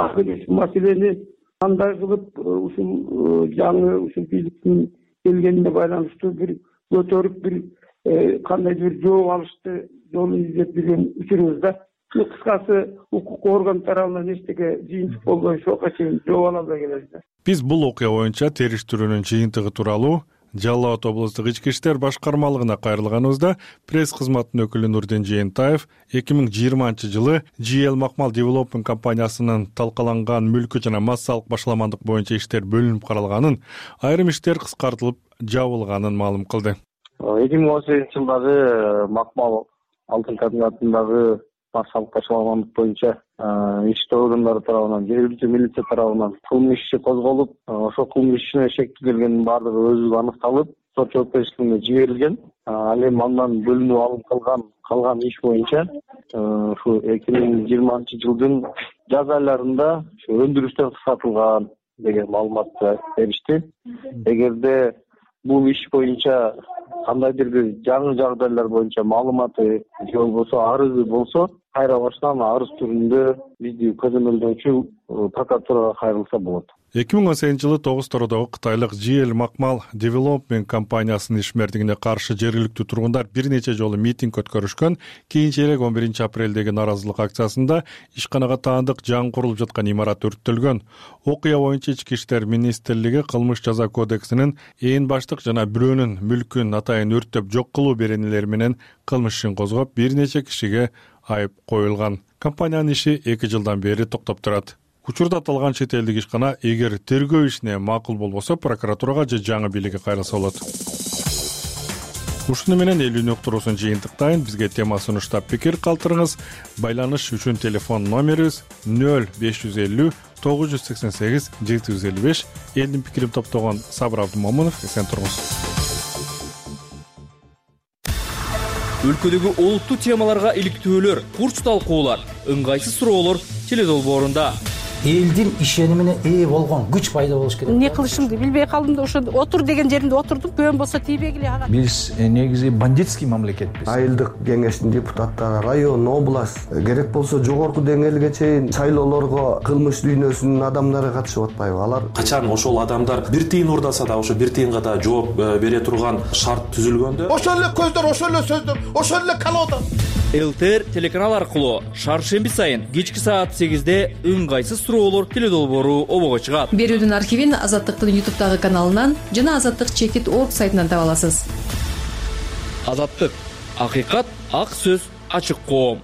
Speaker 21: Маселени кандай кылып ушул жаңы ушул бийликтин келгенине байланыштуу бир көтөрүп бир кандайдыр бир жооп алышты жолун издеп жүргөн учурубуз да. Кыскасы укук орган тарабынан эчтеке жыйынтык болбой ошого чейин жооп ала албай келебиз да.
Speaker 16: Биз бул окуя боюнча териштирүүнүн жыйынтыгы тууралуу Жалал Абад облустук ички иштер башкармалыгына кайрылганыбызда пресс кызматынын өкүлү Нурдин Жээнтаев эки миң жыйырманчы жылы джи эл Макмал Development компаниясынын талкаланган мүлкү жана массалык башаламандык боюнча иштер бөлүнүп каралганын, айрым иштер кыскартылып жабылганын маалым кылды.
Speaker 22: эки миң он сегизинчи жылдагы Макмал алтын комбинатындагы массалык башаламандык боюнча иштөө органдары тарабынан, жергиликтүү милиция тарабынан кылмыш иши козголуп, ошол кылмыш ишине шектүү келгендин баардыгы өзү аныкталып, сот жоопкерчилигине жиберилген. Ал эми андан бөлүнүп алып калган калган иш боюнча ушу эки миң жыйырманчы жылдын жаз айларында өндүрүштөн кыскартылган деген маалыматты беришти. Эгерде бул иш боюнча кандайдыр бир жаңы жагдайлар боюнча маалыматы же болбосо арызы болсо, кайра баштан арыз түрүндө бизди көзөмөлдөөчү прокуратурага кайрылса болот.
Speaker 16: эки миң он сегизинчи жылы Тогуз-Торудагы кытайлык джи эл Макмал Development компаниясынын ишмердигине каршы жергиликтүү тургундар бир нече жолу митинг өткөрүшкөн. Кийинчерээк он биринчи апрелдеги наразылык акциясында ишканага таандык жаңы курулуп жаткан имарат өрттөлгөн. Окуя боюнча ички иштер министрлиги кылмыш жаза кодексинин ээн баштык жана бирөөнүн мүлкүн атайын өрттөп жок кылуу беренелери менен кылмыш ишин козгоп, бир нече кишиге айып коюлган. Компаниянын иши эки жылдан бери токтоп турат. Учурда аталган чет элдик ишкана эгер тергөө ишине макул болбосо прокуратурага же жаңы бийликке кайрылса болот. Ушуну менен элүүнү уктуруусун жыйынтыктайын. Бизге тема сунуштап пикир калтырыңыз. Байланыш үчүн телефон номерибиз нөл беш жүз элүү тогуз жүз сексен сегиз жети жүз элүү беш. Элдин пикирин топтогон Сабыр Абдымомунов. Эсен туруңуз.
Speaker 17: өлкөдөгү олуттуу темаларга иликтөөлөр, курч талкуулар, ыңгайсыз суроолор теле долбоорунда.
Speaker 4: Элдин ишенимине ээ болгон күч пайда болуш керек.
Speaker 5: Эмне кылышымды билбей калдым да ошо отур деген жеримде отурдум. Көн болсо тийбегиле ага.
Speaker 23: Биз негизи бандитский мамлекетпиз.
Speaker 24: Айылдык кеңештин депутаттары, район, область, керек болсо жогорку деңгээлге чейин шайлоолорго кылмыш дүйнөсүнүн адамдары катышып атпайбы? Алар
Speaker 25: качан ошол адамдар бир тыйын урдаса да ошо бир тыйынга да жооп бере турган шарт түзүлгөндө
Speaker 26: ошол эле көздөр, ошол эле сөздөр, ошол эле колода.
Speaker 17: ЛТР телеканал аркылуу шаршемби сайын кечки саат сегизде ыңгайсыз суроолор теле долбоору обого чыгат.
Speaker 27: Берүүдүн архивин Азаттыктын ютубтагы каналынан жана Азаттык чекит орг сайтынан таба аласыз.
Speaker 17: Азаттык, акыйкат, ак сөз, ачык коом.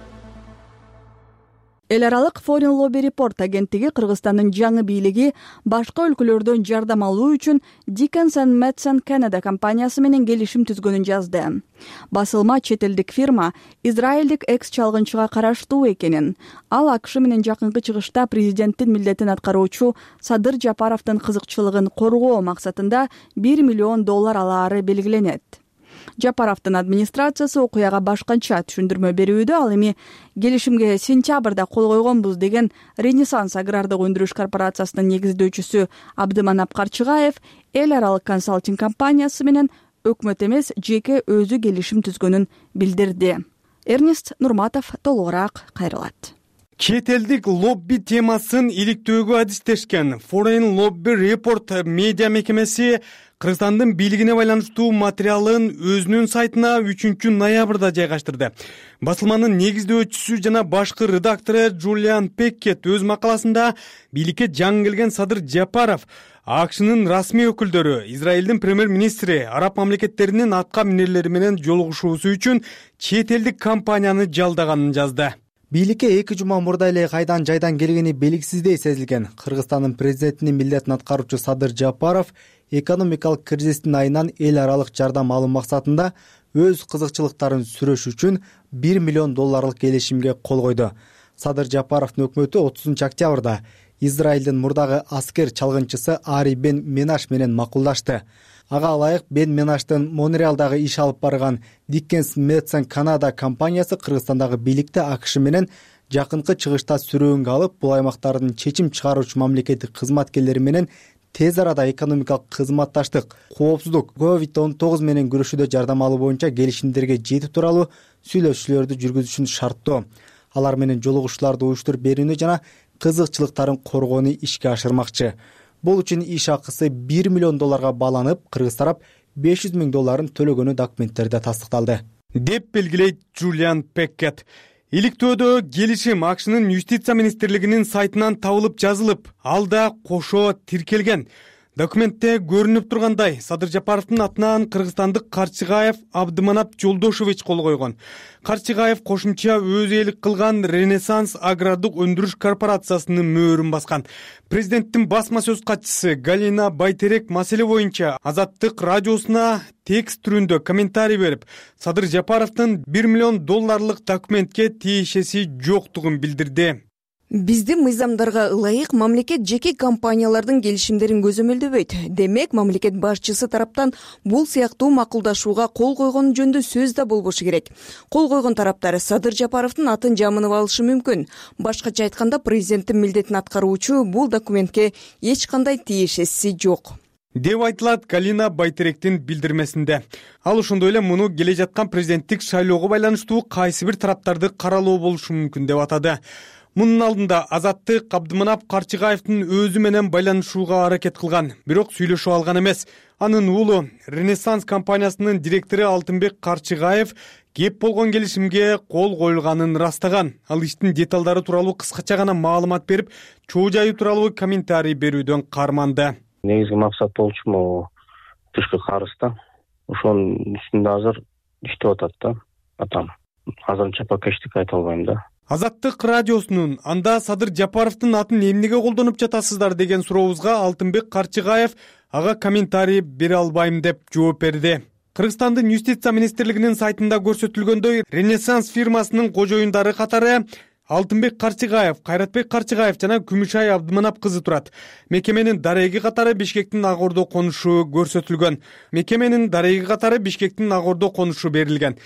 Speaker 1: Эл аралык Foreign Lobby Report агенттиги Кыргызстандын жаңы бийлиги башка өлкөлөрдөн жардам алуу үчүн Dickens and Madson Canada компаниясы менен келишим түзгөнүн жазды. Басылма чет элдик фирма израилдик экс-чалгынчыга караштуу экенин, ал АКШ менен жакынкы чыгышта президенттин милдетин аткаруучу Садыр Жапаровдун кызыкчылыгын коргоо максатында бир миллион доллар алаары белгиленет. Жапаровдун администрациясы окуяга башкача түшүндүрмө берүүдө, ал эми келишимге сентябрда кол койгонбуз деген Ренессанс агрардык өндүрүш корпорациясынын негиздөөчүсү Абдыманап Карчыгаев эл аралык консалтинг компаниясы менен өкмөт эмес жеке өзү келишим түзгөнүн билдирди. Эрнест Нурматов толугураак кайрылат.
Speaker 28: Чет элдик лобби темасын иликтөөгө адистешкен Foreign Lobby Report медиа мекемеси Кыргызстандын бийлигине байланыштуу материалын өзүнүн сайтына үчүнчү ноябрда жайгаштырды. Басылманын негиздөөчүсү жана башкы редактору Джулиан Пеккет өз макаласында бийликке жаңы келген Садыр Жапаров АКШнын расмий өкүлдөрү, Израилдин премьер-министри, араб мамлекеттеринин атка минерлери менен жолугушуусу үчүн чет элдик компанияны жалдаганын жазды.
Speaker 2: Бийликке эки жума мурда эле кайдан жайдан келгени белгисиздей сезилген Кыргызстандын президентинин милдетин аткаруучу Садыр Жапаров экономикалык кризистин айынан эл аралык жардам алуу максатында өз кызыкчылыктарын сүрөш үчүн бир миллион долларлык келишимге кол койду. Садыр Жапаровдун өкмөтү отузунчу октябрда Израилдин мурдагы аскер чалгынчысы Ари Бен Менаш менен макулдашты. Ага ылайык Бен Менаштын Монреалдагы иш алып барган Dickens Madson Canada компаниясы Кыргызстандагы бийликти АКШ менен жакынкы чыгышта сүрөөнгө алып, бул аймактардын чечим чыгаруучу мамлекеттик кызматкерлери менен тез арада экономикалык кызматташтык, коопсуздук, ковид он тогуз менен күрөшүүдө жардам алуу боюнча келишимдерге жетип тууралуу сүйлөшүүлөрдү жүргүзүшүн шарттоо, алар менен жолугушууларды уюштуруп берүүнү жана кызыкчылыктарын коргоону ишке ашырмакчы. Бул үчүн иш акысы бир миллион долларга бааланып, кыргыз тарап беш жүз миң долларын төлөгөнү документтерде тастыкталды,
Speaker 28: деп белгилейт Джулиан Пеккет. Иликтөөдө келишим АКШнын юстиция министрлигинин сайтынан табылып жазылып, ал да кошо тиркелген. Документте көрүнүп тургандай, Садыр Жапаровдун атынан кыргызстандык Карчыгаев Абдыманап Жолдошович кол койгон. Карчыгаев кошумча өз ээлик кылган Ренессанс агрардык өндүрүш корпорациясынын мөөрүн баскан. Президенттин басма сөз катчысы Галина Байтерек маселе боюнча Азаттык радиосуна текст түрүндө комментарий берип, Садыр Жапаровдун бир миллион долларлык документке тиешеси жоктугун билдирди.
Speaker 29: Биздин мыйзамдарга ылайык мамлекет жеке компаниялардын келишимдерин көзөмөлдөбөйт. Демек, мамлекет башчысы тараптан бул сыяктуу макулдашууга кол койгон жөнүндө сөз да болбошу керек. Кол койгон тараптар Садыр Жапаровдун атын жамынып алышы мүмкүн. Башкача айтканда, президенттин милдетин аткаруучу бул документке эч кандай тиешеси жок,
Speaker 28: деп айтылат Галина Байтеректин билдирмесинде. Ал ошондой эле муну келе жаткан президенттик шайлоого байланыштуу кайсы бир тараптарды каралоо болушу мүмкүн деп атады. Мунун алдында Азаттык Абдыманап Карчыгаевдин өзү менен байланышууга аракет кылган, бирок сүйлөшүп алган эмес. Анын уулу Ренессанс компаниясынын директору Алтынбек Карчыгаев кеп болгон келишимге кол коюлганын ырастаган. Ал иштин деталдары тууралуу кыскача гана маалымат берип, чоо жайы тууралуу комментарий берүүдөн карманды.
Speaker 22: Негизги максат болчу могу түшкү карызда. Ошонун үстүндө азыр иштеп атат да атам. Азырынча пока эчтеке айта албайм да.
Speaker 28: Азаттык радиосунун анда Садыр Жапаровдун атын эмнеге колдонуп жатасыздар деген сурообузга Алтынбек Карчыгаев ага комментарий бере албайм деп жооп берди. Кыргызстандын юстиция министрлигинин сайтында көрсөтүлгөндөй, Ренессанс фирмасынын кожоюндары катары Алтынбек Карчыгаев, Кайратбек Карчыгаев жана Күмүшай Абдыманап кызы турат. Мекеменин дареги катары Бишкектин Ак Ордо конушу көрсөтүлгөн. Мекеменин дареги катары Бишкектин Ак Ордо конушу берилген.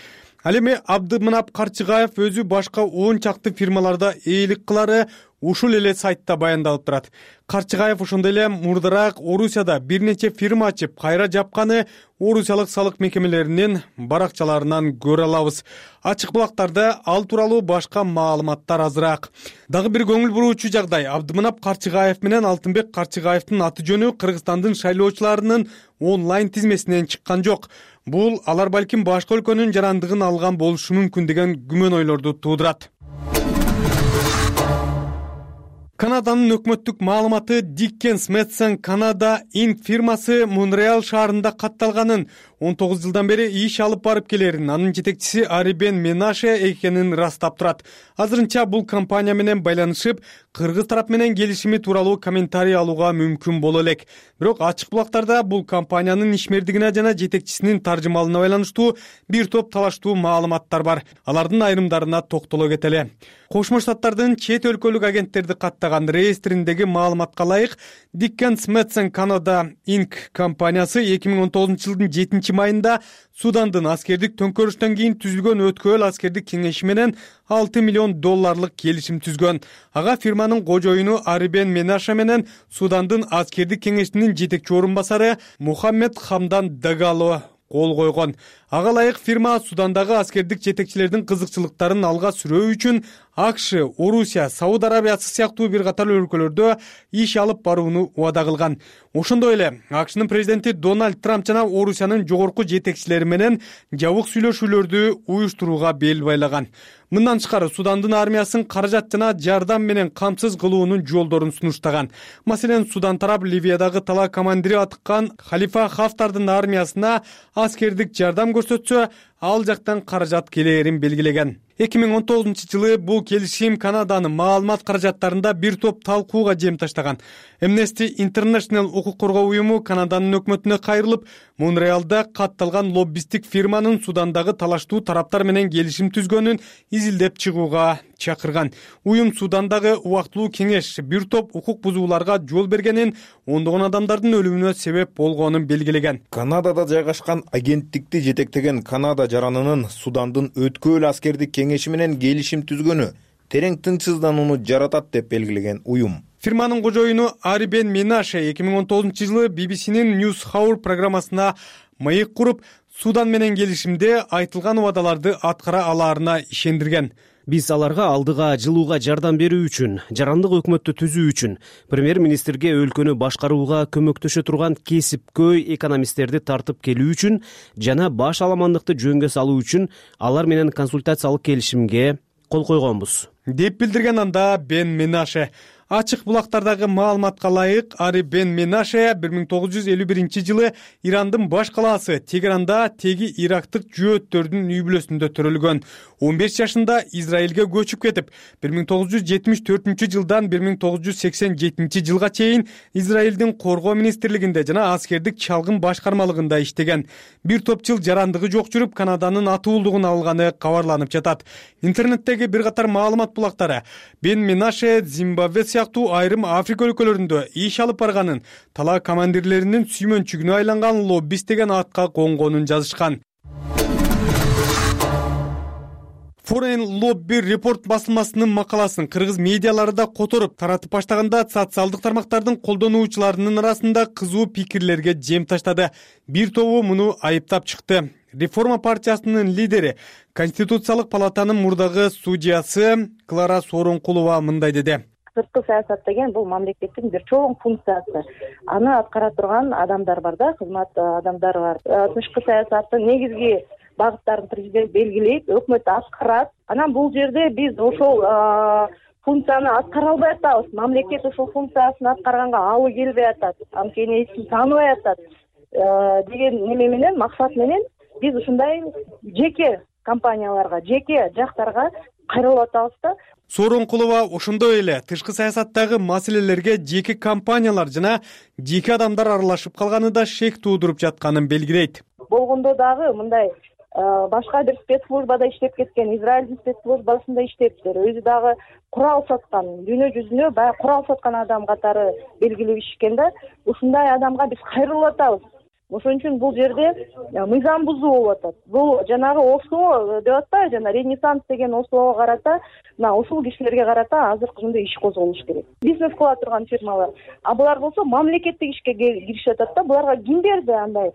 Speaker 28: Ал эми Абдымынап Карчыгаев өзү башка он чакты фирмаларда ээлик кылары ушул эле сайтта баяндалып турат. Карчыгаев ошондой эле мурдараак Орусияда бир нече фирма ачып, кайра жапканы орусиялык салык мекемелеринин баракчаларынан көрө алабыз. Ачык булактарда ал тууралуу башка маалыматтар азыраак. Дагы бир көңүл буруучу жагдай, Абдымынап Карчыгаев менен Алтынбек Карчыгаевдин аты жөнү Кыргызстандын шайлоочуларынын онлайн тизмесинен чыккан жок. Бул алар балким башка өлкөнүн жарандыгын алган болушу мүмкүн деген күмөн ойлорду туудурат. Канаданын өкмөттүк маалыматы Dickens Madson Canada Incorporated фирмасы Монреал шаарында катталганын, он тогуз жылдан бери иш алып барып келерин, анын жетекчиси Арибен Менаше экенин растап турат. Азырынча бул компания менен байланышып, кыргыз тарап менен келишими тууралуу комментарий алууга мүмкүн боло элек. Бирок ачык булактарда бул компаниянын ишмердигине жана жетекчисинин таржымалына байланыштуу бир топ талаштуу маалыматтар бар. Алардын айрымдарына токтоло кетели. Кошмо Штаттардын чет өлкөлүк агенттерди каттаган реестриндеги маалыматка ылайык, Dickens Madson Canada Incorporated компаниясы эки миң он тогузунчу жылдын жетинчи майында Судандын аскердик төңкөрүштөн кийин түзүлгөн өткөл аскердик кеңеши менен алты миллион долларлык келишим түзгөн. Ага фирманын кожоюну Арибен Менаша менен Судандын аскердик кеңешинин жетекчи орун басары Мухаммед Хамдан Дагало кол койгон. Ага ылайык фирма Судандагы аскердик жетекчилердин кызыкчылыктарын алга сүрөө үчүн АКШ, Орусия, Сауд Арабиясы сыяктуу бир катар өлкөлөрдө иш алып барууну убада кылган. Ошондой эле АКШнын президенти Дональд Трамп жана Орусиянын жогорку жетекчилери менен жабык сүйлөшүүлөрдү уюштурууга бел байлаган. Мындан тышкары Судандын армиясын каражат жана жардам менен камсыз кылуунун жолдорун сунуштаган. Маселен, Судан тарап Ливиядагы тала командири атыккан Халифа Хафтардын армиясына аскердик жардам көрсөтсө, ал жактан каражат келээрин белгилеген. эки миң он тогузунчу жылы бул келишим Канаданын маалымат каражаттарында бир топ талкууга жем таштаган. Amnesty International укук коргоо уюму Канаданын өкмөтүнө кайрылып, Монреалда катталган лоббисттик фирманын Судандагы талаштуу тараптар менен келишим түзгөнүн изилдеп чыгууга чакырган. Уюм Судандагы убактылуу кеңеш бир топ укук бузууларга жол бергенин, ондогон адамдардын өлүмүнө себеп болгонун белгилеген.
Speaker 3: Канадада жайгашкан агенттикти жетектеген Канада жаранынын Судандын өткөл аскердик кеңеши менен келишим түзгөнү терең тынчсызданууну жаратат деп белгилеген уюм.
Speaker 28: Фирманын кожоюну Арибен Менаше эки миң он тогузунчу жылы би би синин News Hour программасына маек куруп, Судан менен келишимде айтылган убадаларды аткара алаарына ишендирген.
Speaker 7: Биз аларга алдыга жылууга жардам берүү үчүн, жарандык өкмөттү түзүү үчүн, премьер-министрге өлкөнү башкарууга көмөктөшө турган кесипкөй экономисттерди тартып келүү үчүн жана баш аламандыкты жөнгө салуу үчүн алар менен консультациялык келишимге кол койгонбуз,
Speaker 28: деп билдирген анда Бен Менаше. Ачык булактардагы маалыматка ылайык, Арибен Менаше бир миң тогуз жүз элүү биринчи жылы Ирандын баш калаасы Тегеранда теги ирактык жөөттөрдүн үй бүлөсүндө төрөлгөн. он беш жашында Израилге көчүп кетип, бир миң тогуз жүз жетимиш төртүнчү жылдан бир миң тогуз жүз сексен жетинчи жылга чейин Израилдин коргоо министрлигинде жана аскердик чалгын башкармалыгында иштеген. Бир топ жыл жарандыгы жок жүрүп, Канаданын атуулдугун алганы кабарланып жатат. Интернеттеги бир катар маалымат булактары Бен Менаше Зимбабве сыяктуу айрым Африка өлкөлөрүндө иш алып барганын, тала командирлеринин сүймөнчүгүнө айланган лоббист деген атка конгонун жазышкан. Foreign Lobby Report басылмасынын макаласын кыргыз медиалары да которуп таратып баштаганда, социалдык тармактардын колдонуучуларынын арасында кызуу пикирлерге жем таштады. Бир тобу муну айыптап чыкты. Реформа партиясынын лидери, Конституциялык палатанын мурдагы судьясы Клара Сооронкулова мындай деди.
Speaker 8: Сырткы саясат деген бул мамлекеттин бир чоң функциясы. Аны аткара турган адамдар бар да, кызмат адамдары бар. Тышкы саясаттын негизги багыттарын президент белгилейт, өкмөт аткарат. Анан бул жерде биз ошол функцияны аткара албай атабыз. Мамлекет ошол функциясын аткарганга алы келбей атат, анткени эч ким тааныбай атат деген неме менен, максат менен биз ушундай жеке компанияларга, жеке жактарга кайрылып атабыз да.
Speaker 28: Сооронкулова ошондой эле тышкы саясаттагы маселелерге жеке компаниялар жана жеке адамдар аралашып калганы да шек туудуруп жатканын белгилейт.
Speaker 8: Болгондо дагы мындай башка бир спецслужбада иштеп кеткен, Израилдин спецслужбасында иштептир. Өзү дагы курал саткан, дүйнө жүзүнө баягы курал саткан адам катары белгилеп ишкен да. Ушундай адамга биз кайрылып атабыз. ошон үчүн бул жерде мыйзам бузуу болуп атат. Бул жанагы осло деп атпайбы, жана Ренессанс деген ослого карата, мына ушул кишилерге карата азыр ушундай иш козголуш керек. Бизнес кыла турган фирмалар. А булар болсо мамлекеттик ишке киришип атат да. Буларга ким берди андай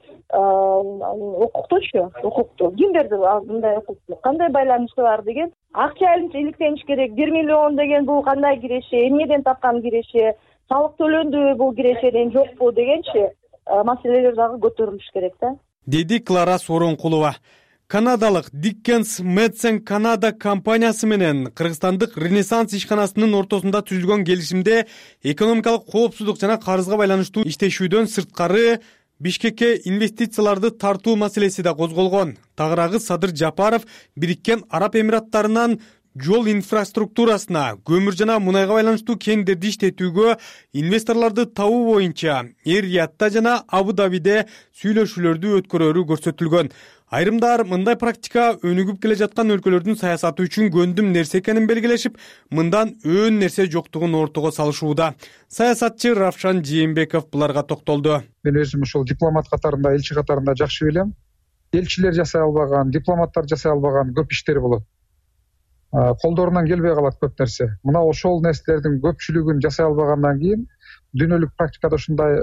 Speaker 8: укуктучу? Укукту ким берди мындай укукту? Кандай байланышы бар деген? Акча иликтениш керек. бир миллион деген бул кандай киреше? Эмнеден тапкан киреше? Салык төлөндүбү бул кирешеден жокпу дегенчи маселелер дагы көтөрүлүш керек да,
Speaker 28: деди Клара Сооронкулова. Канадалык Dickens Madsen Canada компаниясы менен кыргызстандык Ренессанс ишканасынын ортосунда түзүлгөн келишимде экономикалык коопсуздук жана карызга байланыштуу иштешүүдөн сырткары Бишкекке инвестицияларды тартуу маселеси да козголгон. Тагыраагы Садыр Жапаров Бириккен Араб Эмираттарынан жол инфраструктурасына, көмүр жана мунайга байланыштуу кендерди иштетүүгө инвесторлорду табуу боюнча Эр-Риядта жана Абу-Дабиде сүйлөшүүлөрдү өткөрөрү көрсөтүлгөн. Айрымдар мындай практика өнүгүп келе жаткан өлкөлөрдүн саясаты үчүн көндүм нерсе экенин белгилешип, мындан өөн нерсе жоктугун ортого салышууда. Саясатчы Равшан Жээнбеков буларга токтолду.
Speaker 6: Мен өзүм ушул дипломат катарында, элчи катарында жакшы билем. Элчилер жасай албаган, дипломаттар жасай албаган көп иштер болот. Колдорунан келбей калат көп нерсе. Мына ошол нерселердин көпчүлүгүн жасай албагандан кийин дүйнөлүк практикада ушундай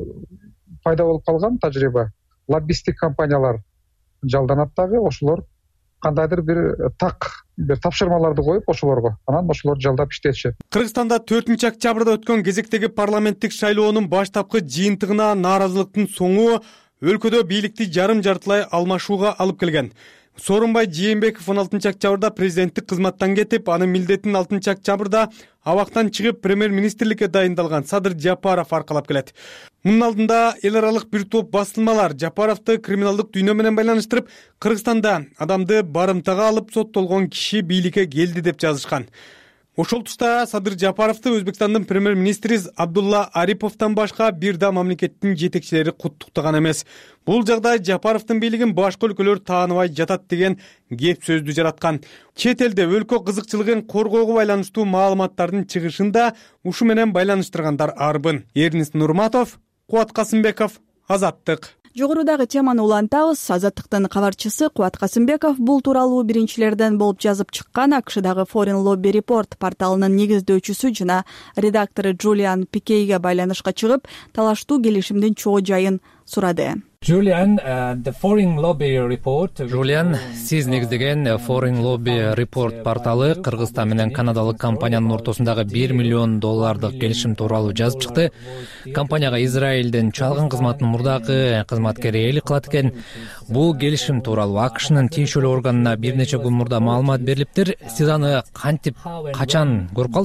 Speaker 6: пайда болуп калган тажрыйба. Лоббисттик компаниялар жалданат дагы, ошолор кандайдыр бир так бир тапшырмаларды коюп ошолорго, анан ошолор жалдап иштетишет.
Speaker 28: Кыргызстанда төртүнчү октябрда өткөн кезектеги парламенттик шайлоонун баштапкы жыйынтыгына нааразылыктын соңу өлкөдө бийликти жарым жартылай алмашууга алып келген. Сооронбай Жээнбеков он алтынчы октябрда президенттик кызматтан кетип, анын милдетин алтынчы октябрда абактан чыгып премьер-министрликке дайындалган Садыр Жапаров аркалап келет. Мунун алдында эл аралык бир топ басылмалар Жапаровду криминалдык дүйнө менен байланыштырып, Кыргызстанда адамды барымтага алып соттолгон киши бийликке келди деп жазышкан. Ошол тушта Садыр Жапаровду Өзбекстандын премьер-министри Абдулла Ариповдон башка бир да мамлекеттин жетекчилери куттуктаган эмес. Бул жагдай Жапаровдун бийлигин башка өлкөлөр тааныбай жатат деген кеп сөздү жараткан. Чет элде өлкө кызыкчылыгын коргоого байланыштуу маалыматтардын чыгышында ушу менен байланыштыргандар арбын. Эрнис Нурматов, Кубат Касымбеков, Азаттык.
Speaker 1: Жогорудагы теманы улантабыз. Азаттыктын кабарчысы Кубат Касымбеков бул тууралуу биринчилерден болуп жазып чыккан АКШдагы Foreign Lobby Report порталынын негиздөөчүсү жана редактору Джулиан Пикейге байланышка чыгып, талаштуу келишимдин чоо жайын сурады.
Speaker 9: Julian, uh, the Foreign Lobby Report.
Speaker 10: Julian, сиз негиздеген Foreign Lobby Report порталы Кыргызстан менен канадалык компаниянын ортосундагы бир миллион доллардык келишим тууралуу жазып чыкты. Компанияга Израилден чалган кызматтын мурдагы кызматкери ээлик кылат экен. Бул келишим тууралуу АКШнын тиешелүү органына бир нече күн мурда маалымат берилиптир. Сиз аны кантип, качан көрүп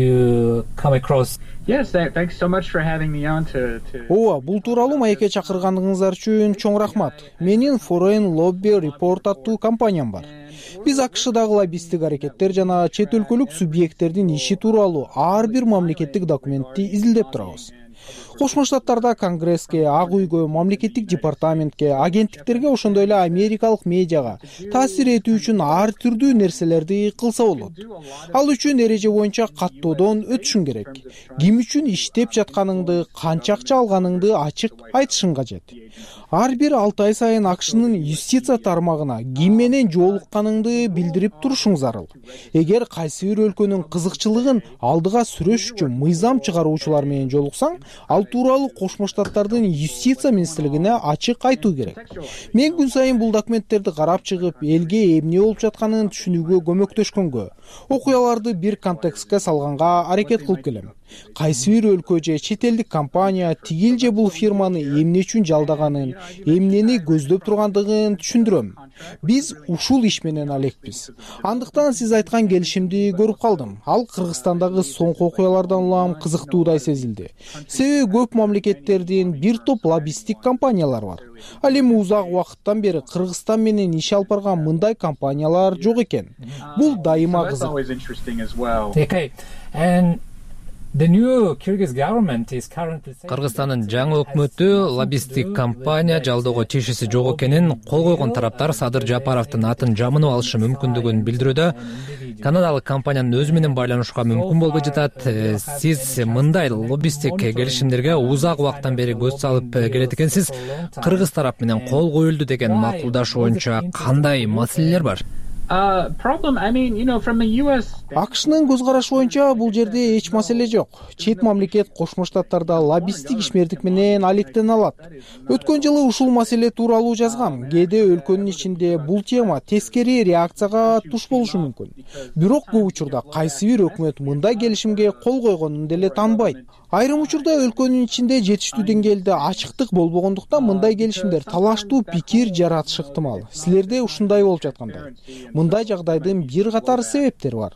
Speaker 10: калдыңыз?
Speaker 9: Yes, thanks so much for having me on to to
Speaker 11: Ооба, бул тууралуу маекке чакыргандыгыңыздар үчүн чоң рахмат. Менин Foreign Lobby Report аттуу компаниям бар. Биз АКШдагы лоббисттик аракеттер жана чет өлкөлүк субъекттердин иши тууралуу ар бир мамлекеттик документти изилдеп турабыз. Кошмо Штаттарда Конгресске, Ак үйгө, мамлекеттик департаментке, агенттиктерге, ошондой эле америкалык медиага таасир этүү үчүн ар түрдүү нерселерди кылса болот. Ал үчүн эреже боюнча каттоодон өтүшүң керек. Ким үчүн иштеп жатканыңды, канча акча алганыңды ачык айтышың кажет. Ар бир алты ай сайын АКШнын юстиция тармагына ким менен жолукканыңды билдирип турушуң зарыл. Эгер кайсы бир өлкөнүн кызыкчылыгын алдыга сүрөш үчүн мыйзам чыгаруучулар менен жолуксаң, ал тууралуу Кошмо Штаттардын юстиция министрлигине ачык айтуу керек. Мен күн сайын бул документтерди карап чыгып, элге эмне болуп жатканын түшүнүүгө көмөктөшкөнгө, окуяларды бир контекстке салганга аракет кылып келем. Кайсы бир өлкө же чет элдик компания тигил же бул фирманы эмне үчүн жалдаганын, эмнени көздөп тургандыгын түшүндүрөм. Биз ушул иш менен алекпиз. Андыктан сиз айткан келишимди көрүп калдым. Ал Кыргызстандагы соңку окуялардан улам кызыктуудай сезилди. Себеби көп мамлекеттердин бир топ лоббисттик компаниялар бар. Ал эми узак убакыттан бери Кыргызстан менен иш алып барган мындай компаниялар жок экен. Бул дайыма кызык.
Speaker 10: Кыргызстандын жаңы өкмөтү лоббисттик компания жалдоого тиешеси жок экенин кол койгон тараптар Садыр Жапаровдун атын жамынып алышы мүмкүндүгүн билдирүүдө. Канадалык компаниянын өзү менен байланышууга мүмкүн болбой жатат. Сиз мындай лоббисттик келишимдерге узак убакыттан бери көз салып келет экенсиз. Кыргыз тарап менен кол коюлду деген макулдашуу боюнча кандай маселелер бар?
Speaker 11: акшнын көз карашы боюнча бул жерде эч маселе жок. Чет мамлекет Кошмо Штаттарда лоббисттик ишмердик менен алектене алат. Өткөн жылы ушул маселе тууралуу жазгам. Кээде өлкөнүн ичинде бул тема тескери реакцияга туш болушу мүмкүн. Бирок көп учурда кайсы бир өкмөт мындай келишимге кол койгонун деле тааныбайт. Айрым учурда өлкөнүн ичинде жетиштүү деңгээлде ачыктык болбогондуктан мындай келишимдер талаштуу пикир жаратышы ыктымал. Силерде ушундай болуп жаткандай. Мындай жагдайдын бир катар себептери бар.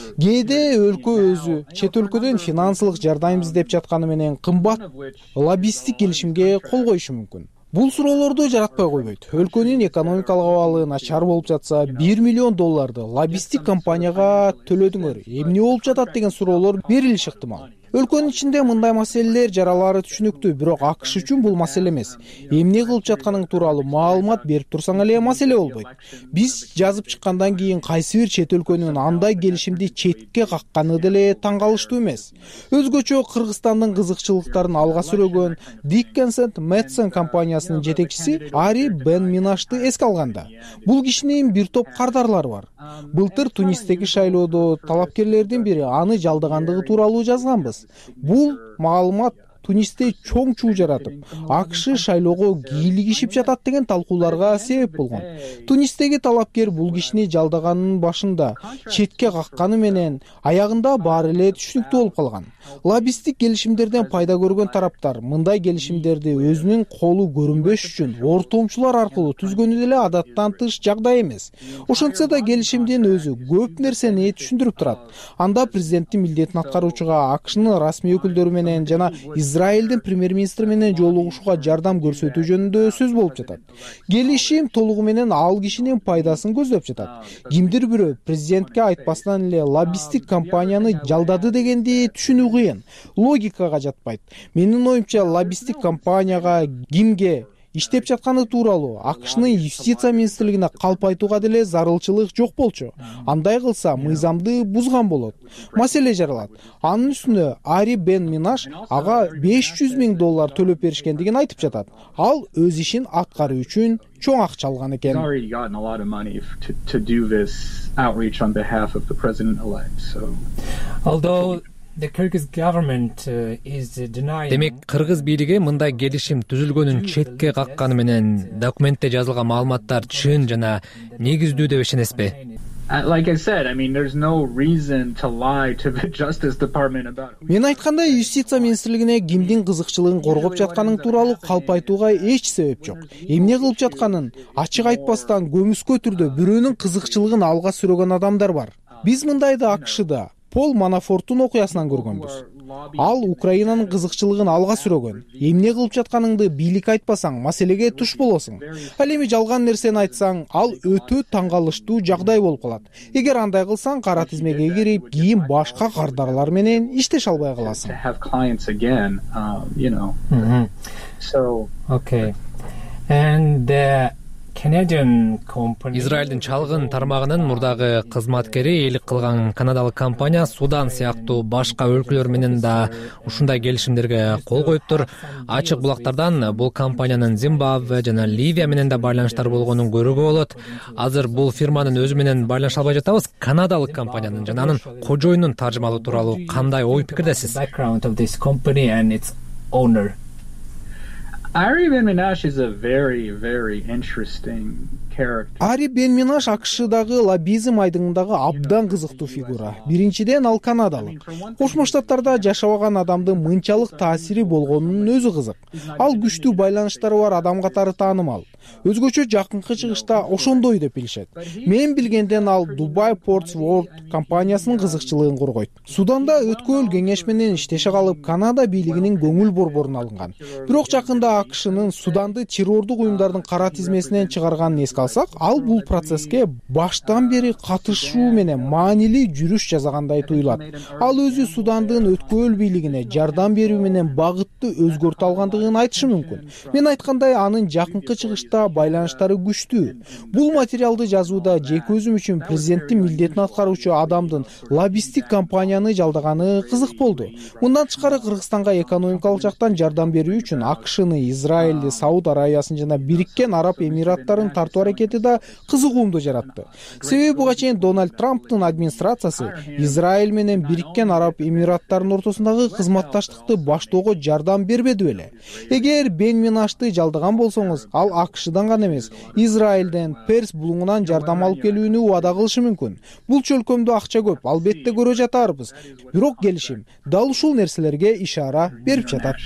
Speaker 11: Кээде өлкө өзү чет өлкөдөн финансылык жардам издеп жатканы менен кымбат лоббисттик келишимге кол коюшу мүмкүн. Бул суроолорду жаратпай койбойт. Өлкөнүн экономикалык абалы начар болуп жатса, бир миллион долларды лоббисттик компанияга төлөдүңөр. Эмне болуп жатат деген суроолор берилиши ыктымал. Өлкөнүн ичинде мындай маселелер жаралары түшүнүктүү, бирок акш үчүн бул маселе эмес. Эмне кылып жатканың тууралуу маалымат берип турсаң эле маселе болбойт. Биз жазып чыккандан кийин кайсы бир чет өлкөнүн андай келишимди четке какканы деле таң калыштуу эмес. Өзгөчө Кыргызстандын кызыкчылыктарын алга сүрөгөн Dickens and Madson компаниясынын жетекчиси Ари Бен Минашты эске алганда, бул кишинин бир топ кардарлары бар. Былтыр Тунистеги шайлоодо талапкерлердин бири аны жалдагандыгы тууралуу жазганбыз. Бул маалымат Тунисте чоң чуу жаратып, акш шайлоого кийлигишип жатат деген талкууларга себеп болгон. Тунистеги талапкер бул кишини жалдаганын башында четке какканы менен аягында баары эле түшүнүктүү болуп калган. Лоббисттик келишимдерден пайда көргөн тараптар мындай келишимдерди өзүнүн колу көрүнбөш үчүн ортомчулар аркылуу түзгөнү деле адаттан тыш жагдай эмес. Ошентсе да келишимдин өзү көп нерсени түшүндүрүп турат. Анда президенттин милдетин аткаруучуга акшнын расмий өкүлдөрү менен жана Израилдин премьер-министри менен жолугушууга жардам көрсөтүү жөнүндө сөз болуп жатат. Келишим толугу менен ал кишинин пайдасын көздөп жатат. Кимдир бирөө президентке айтпастан эле лоббисттик компанияны жалдады дегенди түшүнүү кыйын. Логикага жатпайт. Менин оюмча лоббисттик компанияга кимге иштеп жатканы тууралуу акшнын юстиция министрлигине калп айтууга деле зарылчылык жок болчу. Андай кылса мыйзамды бузган болот. Маселе жаралат. Анын үстүнө Ари Бен Минаш ага беш жүз миң доллар төлөп беришкендигин айтып жатат. Ал өз ишин аткаруу үчүн чоң акча алган экен.
Speaker 10: Демек, Кыргыз бийлиги мындай келишим түзүлгөнүн четке какканы менен документте жазылган маалыматтар чын жана негиздүү деп ишенесизби?
Speaker 11: Мен айткандай, юстиция министрлигине кимдин кызыкчылыгын коргоп жатканын тууралуу калп айтууга эч себеп жок. Эмне кылып жатканын ачык айтпастан көмүскө түрдө бирөөнүн кызыкчылыгын алга сүрөгөн адамдар бар. Биз мындайды акшда Пол Манафорттун окуясынан көргөнбүз. Ал Украинанын кызыкчылыгын алга сүрөгөн. Эмне кылып жатканыңды бийлик айтпасаң, маселеге туш болосуң. Ал эми жалган нерсени айтсаң, ал өтө таң калыштуу жагдай болуп калат. Эгер андай кылсаң, кара тизмеге кирип, кийин башка кардарлар менен иштеше албай каласың.
Speaker 10: Израилдин чалгын тармагынын мурдагы кызматкери элик кылган канадалык компания Судан сыяктуу башка өлкөлөр менен да ушундай келишимдерге кол коюптур. Ачык булактардан бул компаниянын Зимбабве жана Ливия менен да байланыштар болгонун көрүүгө болот. Азыр бул фирманын өзү менен байланыша албай жатабыз. Канадалык компаниянын жана анын кожоюнун таржымалоо тууралуу кандай ой пикирдесиз?
Speaker 9: Ари Бен Минаш is a very, very interesting character.
Speaker 11: Ари Бен Минаш акшдагы лоббизм айдыңындагы абдан кызыктуу фигура. Биринчиден, ал канадалык. Кошмо Штаттарда жашабаган адамдын мынчалык таасири болгонунун өзү кызык. Ал күчтүү байланыштары бар адам катары таанымал. Өзгөчө жакынкы чыгышта ошондой деп билишет. Мен билгенден ал Dubai Ports World компаниясынын кызыкчылыгын коргойт. Суданда өткөл кеңеш менен иштеше калып, Канада бийлигинин көңүл борборун алынган. Бирок жакында акшнын Суданды террордук уюмдардын кара тизмесинен чыгарганын эске алсак, ал бул процесске баштан бери катышуу менен маанилүү жүрүш жасагандай туюлат. Ал өзү Судандын өткөл бийлигине жардам берүү менен багытты өзгөртө алгандыгын айтышы мүмкүн. Мен айткандай, анын жакынкы чыгышта байланыштары күчтүү. Бул материалды жазууда жеке өзүм үчүн президенттин милдетин аткаруучу адамдын лоббисттик компанияны жалдаганы кызык болду. Мындан тышкары Кыргызстанга экономикалык жактан жардам берүү үчүн АКШны, Израилди, Сауд Аравиясын жана Бириккен Араб Эмираттарын тартуу аракети да кызыгуумду жаратты. Себеби буга чейин Дональд Трамптын администрациясы Израиль менен Бириккен Араб Эмираттарынын ортосундагы кызматташтыкты баштоого жардам бербеди беле. Эгер Бен Минашты жалдаган болсоңуз, ал АКШдан гана эмес, Израилден, Перс булуңунан жардам алып келүүнү убада кылышы мүмкүн. Бул чөлкөмдө акча көп, албетте көрө жатарбыз. Бирок келишим дал ушул нерселерге ишара берип жатат.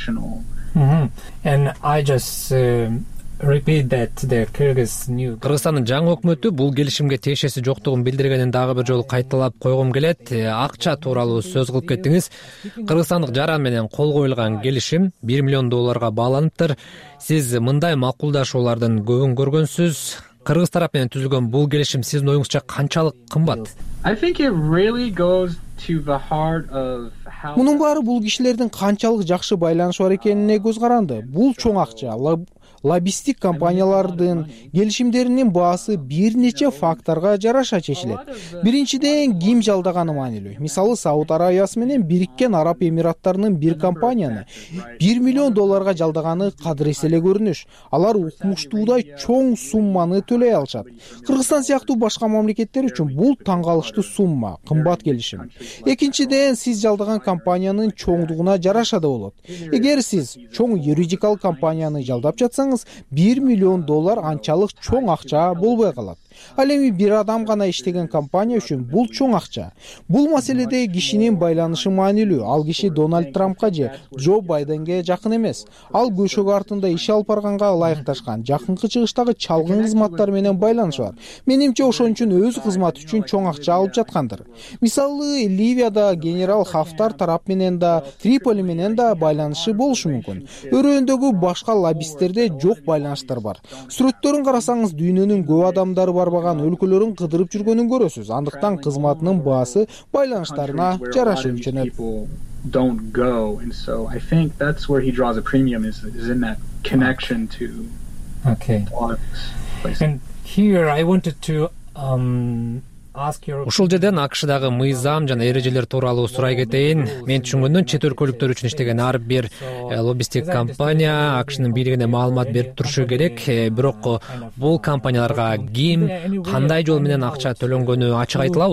Speaker 10: Кыргызстандын жаңы өкмөтү бул келишимге тиешеси жоктугун билдиргенин дагы бир жолу кайталап койгум келет. Акча тууралуу сөз кылып кеттиңиз. Кыргызстандык жаран менен кол коюлган келишим бир миллион долларга бааланыптыр. Сиз мындай макулдашуулардын көбүн көргөнсүз. Кыргыз тарап менен түзүлгөн бул келишим сиздин оюңузча канчалык кымбат?
Speaker 11: Мунун баары бул кишилердин канчалык жакшы байланышы бар экенине көз каранды. Бул чоң акча. Лоббисттик компаниялардын келишимдеринин баасы бир нече факторго жараша чечилет. Биринчиден, ким жалдаганы маанилүү. Мисалы, Сауд Аравиясы менен Бириккен Араб Эмираттарынын бир компанияны бир миллион долларга жалдаганы кадырес эле көрүнүш. Алар укмуштуудай чоң сумманы төлөй алышат. Кыргызстан сыяктуу башка мамлекеттер үчүн бул таң калыштуу сумма, кымбат келишим. Экинчиден, сиз жалдаган компаниянын чоңдугуна жараша да болот. Эгер сиз чоң юридикалык компанияны жалдап жатсаңыз, бир миллион доллар анчалык чоң акча болбой калат. Ал эми бир адам гана иштеген компания үчүн бул чоң акча. Бул маселеде кишинин байланышы маанилүү. Ал киши Дональд Трампка же Джо Байденге жакын эмес. Ал көшөгө артында иш алып барганга ылайыкташкан. Жакынкы чыгыштагы чалгын кызматтар менен байланышы бар. Менимче ошон үчүн өз кызматы үчүн чоң акча алып жаткандыр. Мисалы, Ливияда генерал Хафтар тарап менен да, Триполи менен да байланышы болушу мүмкүн. Өрөөндөгү башка лоббисттерде жок байланыштар бар. Сүрөттөрүн карасаңыз, дүйнөнүн көп адамдары барбаган өлкөлөрүн кыдырып жүргөнүн көрөсүз. Андыктан кызматынын баасы байланыштарына жараша өлчөнөт.
Speaker 9: Don't go, and so I think that's where he draws a premium is, is in that connection to
Speaker 10: okay. And here I wanted to um Ушул жерден АКШдагы мыйзам жана эрежелер тууралуу сурай кетейин. Мен түшүнгөндөн чет өлкөлүктөр үчүн иштеген ар бир лоббисттик компания АКШнын бийлигине маалымат берип турушу керек. Бирок бул компанияларга ким, кандай жол менен акча төлөнгөнү ачык айтылабы?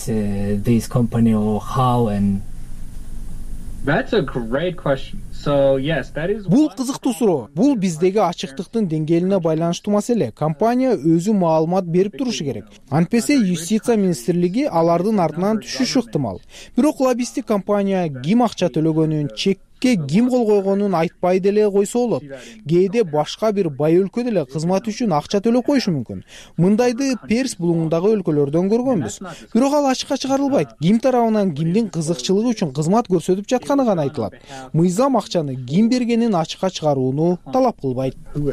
Speaker 9: That's a great question. So yes, that is.
Speaker 11: Бул кызыктуу суроо. Бул биздеги ачыктыктын деңгээлине байланыштуу маселе. Компания өзү маалымат берип турушу керек. Антпесе юстиция министрлиги алардын артынан түшүшү ыктымал. Бирок лоббисттик компания ким акча төлөгөнүн, чек ким кол койгонун айтпай деле койсо болот. Кээде башка бир бай өлкө деле кызмат үчүн акча төлөп коюшу мүмкүн. Мындайды Перс булуңундагы өлкөлөрдөн көргөнбүз. Бирок ал ачыкка чыгарылбайт. Ким тарабынан кимдин кызыкчылыгы үчүн кызмат көрсөтүп жатканы гана айтылат. Мыйзам акчаны ким бергенин ачыкка чыгарууну талап кылбайт.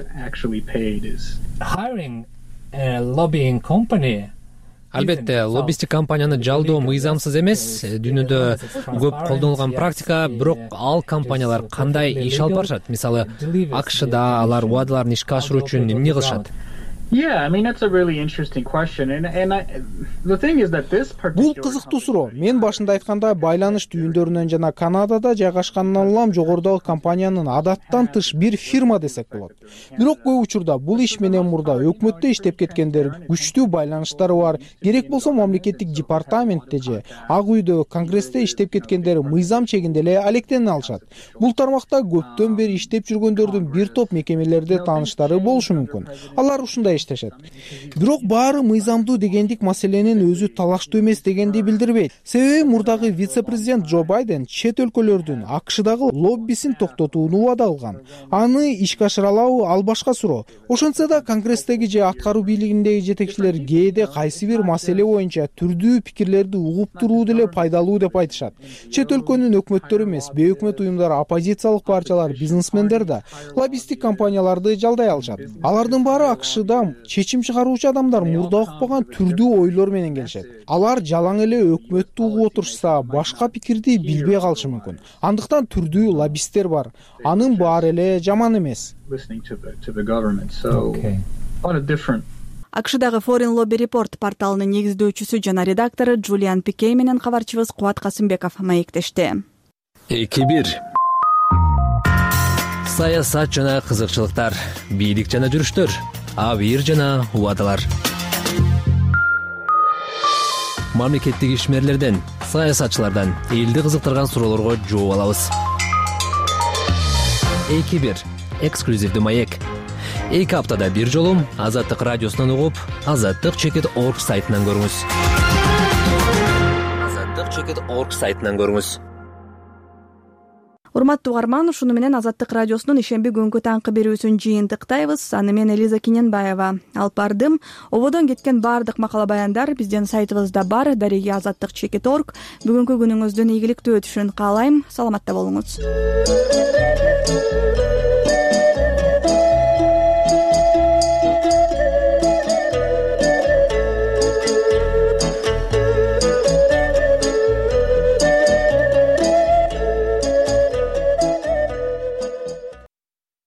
Speaker 10: Албетте, лоббисттик компанияны жалдоо мыйзамсыз эмес. Дүйнөдө көп колдонулган практика, бирок ал компаниялар кандай иш алып барышат? Мисалы, АКШда алар убадаларын ишке ашыруу үчүн эмне кылышат?
Speaker 9: Yeah, I mean that's a really interesting question, and and I, the thing is that this particular.
Speaker 11: Бул кызыктуу суроо. Мен башында айтканда байланыш түйүндөрүнөн жана Канадада жайгашканынан улам жогорудагы компаниянын адаттан тыш бир фирма десек болот. Бирок көп учурда бул иш менен мурда өкмөттө иштеп кеткендер, күчтүү байланыштары бар, керек болсо мамлекеттик департаментте же Ак үйдө, Конгрессте иштеп кеткендер мыйзам чегинде эле алектене алышат. Бул тармакта көптөн бери иштеп жүргөндөрдүн бир топ мекемелерде тааныштары болушу мүмкүн. Алар ушундай иштешет. Бирок баары мыйзамдуу дегендик маселенин өзү талаштуу эмес дегенди билдирбейт. Себеби мурдагы вице-президент Джо Байден чет өлкөлөрдүн АКШдагы лоббисин токтотууну убада кылган. Аны ишке ашыра алабы, ал башка суроо. Ошентсе да Конгресстеги же аткаруу бийлигиндеги жетекчилер кээде кайсы бир маселе боюнча түрдүү пикирлерди угуп туруу деле пайдалуу деп айтышат. Чет өлкөнүн өкмөттөрү эмес, бейөкмөт уюмдар, оппозициялык партиялар, бизнесмендер да лоббисттик компанияларды жалдай алышат. Алардын баары АКШда айрым чечим чыгаруучу адамдар мурда укпаган түрдүү ойлор менен келишет. Алар жалаң эле өкмөттү угуп отурушса, башка пикирди билбей калышы мүмкүн. Андыктан түрдүү лоббисттер бар. Анын баары эле жаман эмес.
Speaker 1: акшдагы Foreign Lobby Report порталынын негиздөөчүсү жана редактору Джулиан Пикей менен кабарчыбыз Кубат Касымбеков маектешти.
Speaker 10: эки бир саясат жана кызыкчылыктар, бийлик жана жүрүштөр, абийир жана убадалар. Мамлекеттик ишмерлерден, саясатчылардан элди кызыктырган суроолорго жооп алабыз. эки бир эксклюзивдүү маек. эки аптада бир жолу Азаттык радиосунан угуп, азаттык чекит точка орг сайтынан көрүңүз. азаттык чекит точка орг сайтынан көрүңүз.
Speaker 1: Урматтуу угарман, ушуну менен Азаттык радиосунун ишемби күнгү таңкы берүүсүн жыйынтыктайбыз. Аны мен Элиза Кененбаева алып бардым. Ободон кеткен баардык макала баяндар биздин сайтыбызда бар. Дареги азаттык чекит точка орг. Бүгүнкү күнүңүздүн ийгиликтүү өтүшүн каалайм. Саламатта болуңуз.